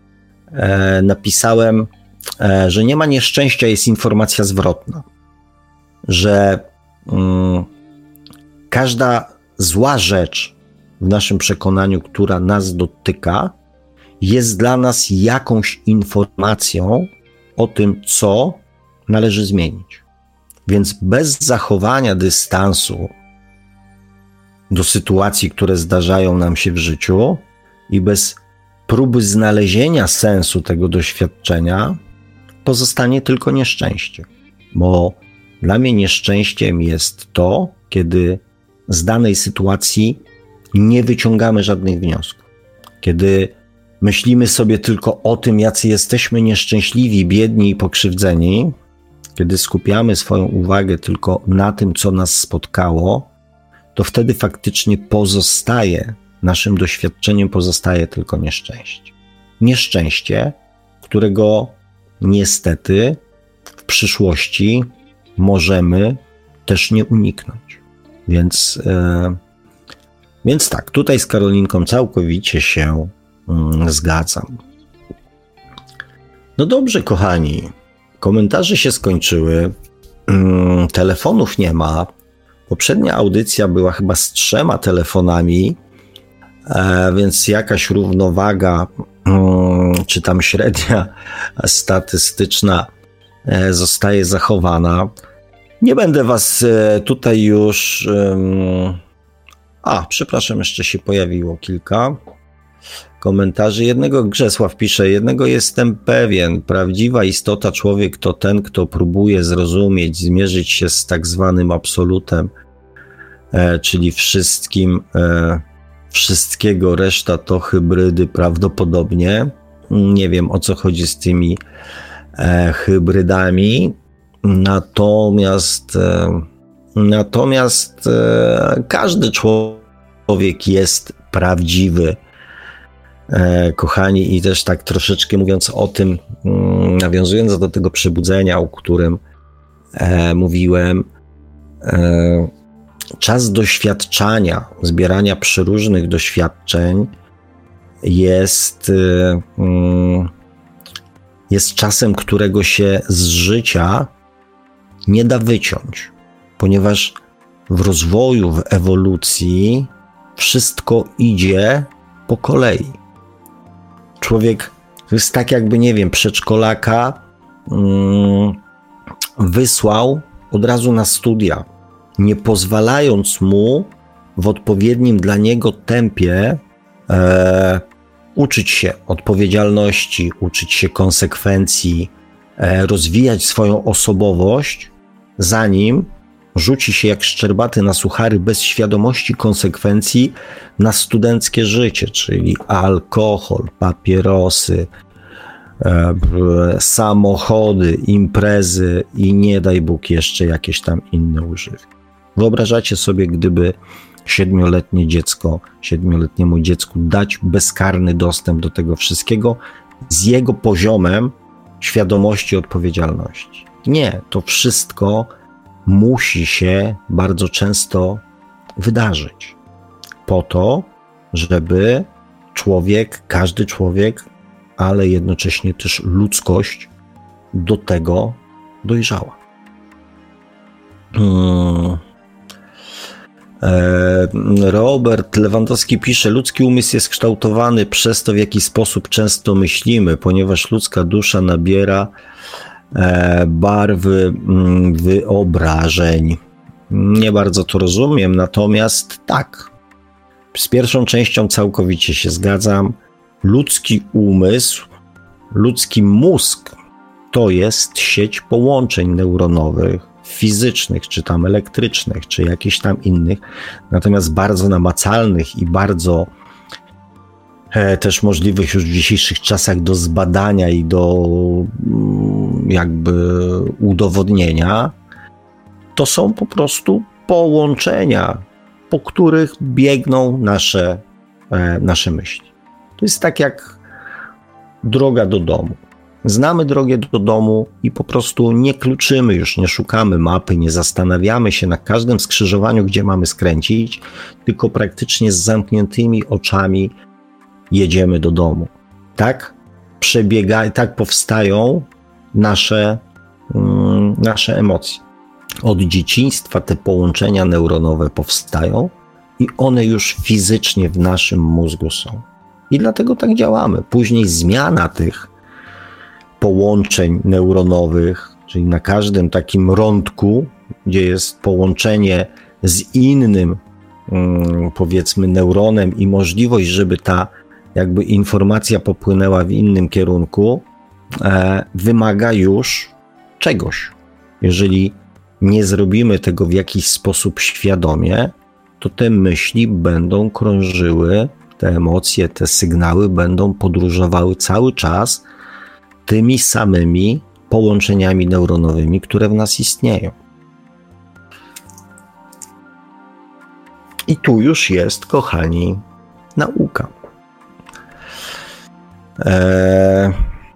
E, napisałem, e, że nie ma nieszczęścia, jest informacja zwrotna. Że mm, każda zła rzecz w naszym przekonaniu, która nas dotyka, jest dla nas jakąś informacją o tym, co należy zmienić. Więc bez zachowania dystansu do sytuacji, które zdarzają nam się w życiu i bez próby znalezienia sensu tego doświadczenia, pozostanie tylko nieszczęście. Bo dla mnie nieszczęściem jest to, kiedy z danej sytuacji nie wyciągamy żadnych wniosków. Kiedy myślimy sobie tylko o tym, jacy jesteśmy nieszczęśliwi, biedni i pokrzywdzeni, kiedy skupiamy swoją uwagę tylko na tym, co nas spotkało, to wtedy faktycznie pozostaje, naszym doświadczeniem pozostaje tylko nieszczęście. Nieszczęście, którego niestety w przyszłości możemy też nie uniknąć. Więc, e, więc tak, tutaj z Karolinką całkowicie się mm, zgadzam. No dobrze, kochani, komentarze się skończyły, mm, telefonów nie ma. Poprzednia audycja była chyba z trzema telefonami, e, więc jakaś równowaga, mm, czy tam średnia statystyczna e, zostaje zachowana. Nie będę was e, tutaj już... Um, a, przepraszam, jeszcze się pojawiło kilka komentarzy. Jednego Grzesław pisze, jednego jestem pewien, prawdziwa istota człowiek to ten, kto próbuje zrozumieć, zmierzyć się z tak zwanym absolutem, e, czyli wszystkim, e, wszystkiego, reszta to hybrydy prawdopodobnie. Nie wiem, o co chodzi z tymi e, hybrydami, natomiast, e, natomiast e, każdy człowiek jest prawdziwy, e, kochani, i też tak troszeczkę mówiąc o tym, mm, nawiązując do tego przebudzenia, o którym e, mówiłem, e, czas doświadczania, zbierania przeróżnych doświadczeń jest, jest czasem, którego się z życia nie da wyciąć, ponieważ w rozwoju, w ewolucji wszystko idzie po kolei. Człowiek, to jest tak jakby, nie wiem, przedszkolaka wysłał od razu na studia, nie pozwalając mu w odpowiednim dla niego tempie e, uczyć się odpowiedzialności, uczyć się konsekwencji, e, rozwijać swoją osobowość, zanim rzuci się jak szczerbaty na suchary bez świadomości konsekwencji na studenckie życie, czyli alkohol, papierosy, e, samochody, imprezy i nie daj Bóg jeszcze jakieś tam inne używy. Wyobrażacie sobie, gdyby siedmioletnie dziecko, siedmioletniemu dziecku dać bezkarny dostęp do tego wszystkiego z jego poziomem świadomości i odpowiedzialności? Nie, to wszystko musi się bardzo często wydarzyć po to, żeby człowiek, każdy człowiek, ale jednocześnie też ludzkość do tego dojrzała. Hmm. Robert Lewandowski pisze: ludzki umysł jest kształtowany przez to, w jaki sposób często myślimy, ponieważ ludzka dusza nabiera barwy wyobrażeń. Nie bardzo to rozumiem, natomiast tak, z pierwszą częścią całkowicie się zgadzam. Ludzki umysł, ludzki mózg to jest sieć połączeń neuronowych, fizycznych, czy tam elektrycznych, czy jakichś tam innych, natomiast bardzo namacalnych i bardzo e, też możliwych już w dzisiejszych czasach do zbadania i do mm, jakby udowodnienia, to są po prostu połączenia, po których biegną nasze, e, nasze myśli. To jest tak jak droga do domu. Znamy drogę do domu i po prostu nie kluczymy już, nie szukamy mapy, nie zastanawiamy się na każdym skrzyżowaniu, gdzie mamy skręcić, tylko praktycznie z zamkniętymi oczami jedziemy do domu. Tak przebiega, tak powstają nasze, mm, nasze emocje. Od dzieciństwa te połączenia neuronowe powstają i one już fizycznie w naszym mózgu są. I dlatego tak działamy. Później zmiana tych połączeń neuronowych, czyli na każdym takim rądku, gdzie jest połączenie z innym, powiedzmy, neuronem i możliwość, żeby ta jakby informacja popłynęła w innym kierunku, e, wymaga już czegoś. Jeżeli nie zrobimy tego w jakiś sposób świadomie, to te myśli będą krążyły, te emocje, te sygnały będą podróżowały cały czas tymi samymi połączeniami neuronowymi, które w nas istnieją. I tu już jest, kochani, nauka. Eee,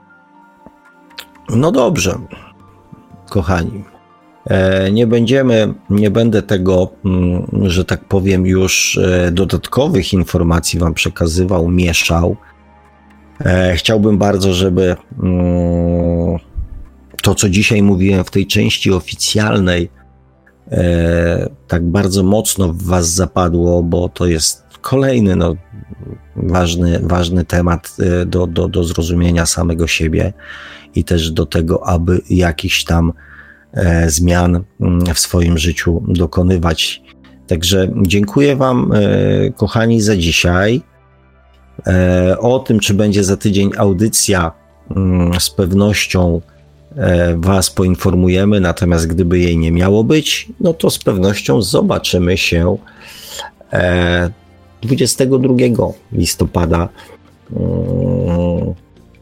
no dobrze, kochani. Eee, nie będziemy, nie będę tego, mm, że tak powiem, już e, dodatkowych informacji wam przekazywał, mieszał. E, chciałbym bardzo, żeby mm, to, co dzisiaj mówiłem w tej części oficjalnej, e, tak bardzo mocno w was zapadło, bo to jest kolejny no, ważny, ważny temat do, do, do zrozumienia samego siebie i też do tego, aby jakichś tam e, zmian w swoim życiu dokonywać. Także dziękuję wam, e, kochani, za dzisiaj. E, o tym, czy będzie za tydzień audycja, mm, z pewnością e, was poinformujemy, natomiast gdyby jej nie miało być, no to z pewnością zobaczymy się e, dwudziestego drugiego listopada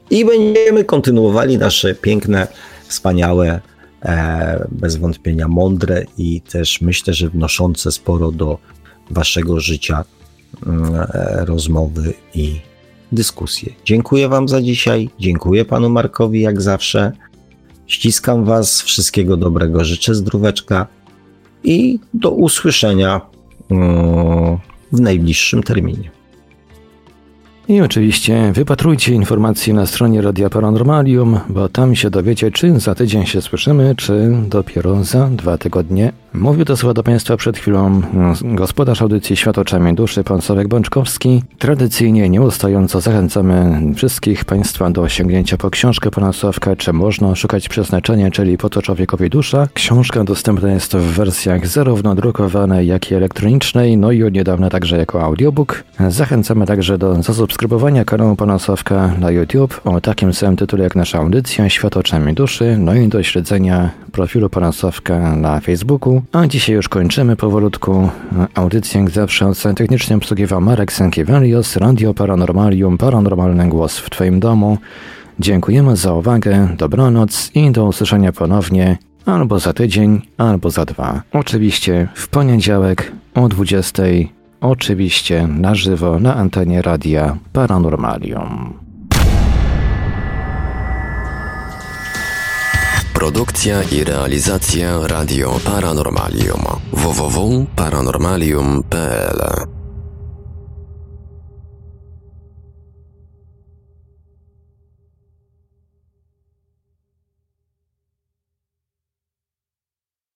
i będziemy kontynuowali nasze piękne, wspaniałe, e, bez wątpienia mądre i też myślę, że wnoszące sporo do waszego życia e, rozmowy i dyskusje. Dziękuję wam za dzisiaj, dziękuję panu Markowi jak zawsze, ściskam was, wszystkiego dobrego, życzę zdróweczka i do usłyszenia mm, w najbliższym terminie. I oczywiście wypatrujcie informacji na stronie Radia Paranormalium, bo tam się dowiecie, czy za tydzień się słyszymy, czy dopiero za dwa tygodnie. Mówił to słowa do Państwa przed chwilą gospodarz audycji Świat oczami duszy, pan Sławek Bączkowski. Tradycyjnie, nieustająco zachęcamy wszystkich Państwa do sięgnięcia po książkę pana Sławka, Czy można szukać przeznaczenia, czyli Po co człowiekowi dusza. Książka dostępna jest w wersjach zarówno drukowanej, jak i elektronicznej, no i od niedawna także jako audiobook. Zachęcamy także do zasubskrybowania kanału pana Sławka na YouTube o takim samym tytule jak nasza audycja Świat oczami duszy, no i do śledzenia profilu pana Sławka na Facebooku. A dzisiaj już kończymy powolutku. Audycję jak zawsze od sceny technicznie obsługiwał Marek Sękiewelios, Radio Paranormalium, paranormalny głos w Twoim domu. Dziękujemy za uwagę, dobranoc i do usłyszenia ponownie albo za tydzień, albo za dwa. Oczywiście w poniedziałek o dwudziestej, oczywiście na żywo na antenie Radia Paranormalium. Produkcja i realizacja Radio Paranormalium. w w w kropka paranormalium kropka p l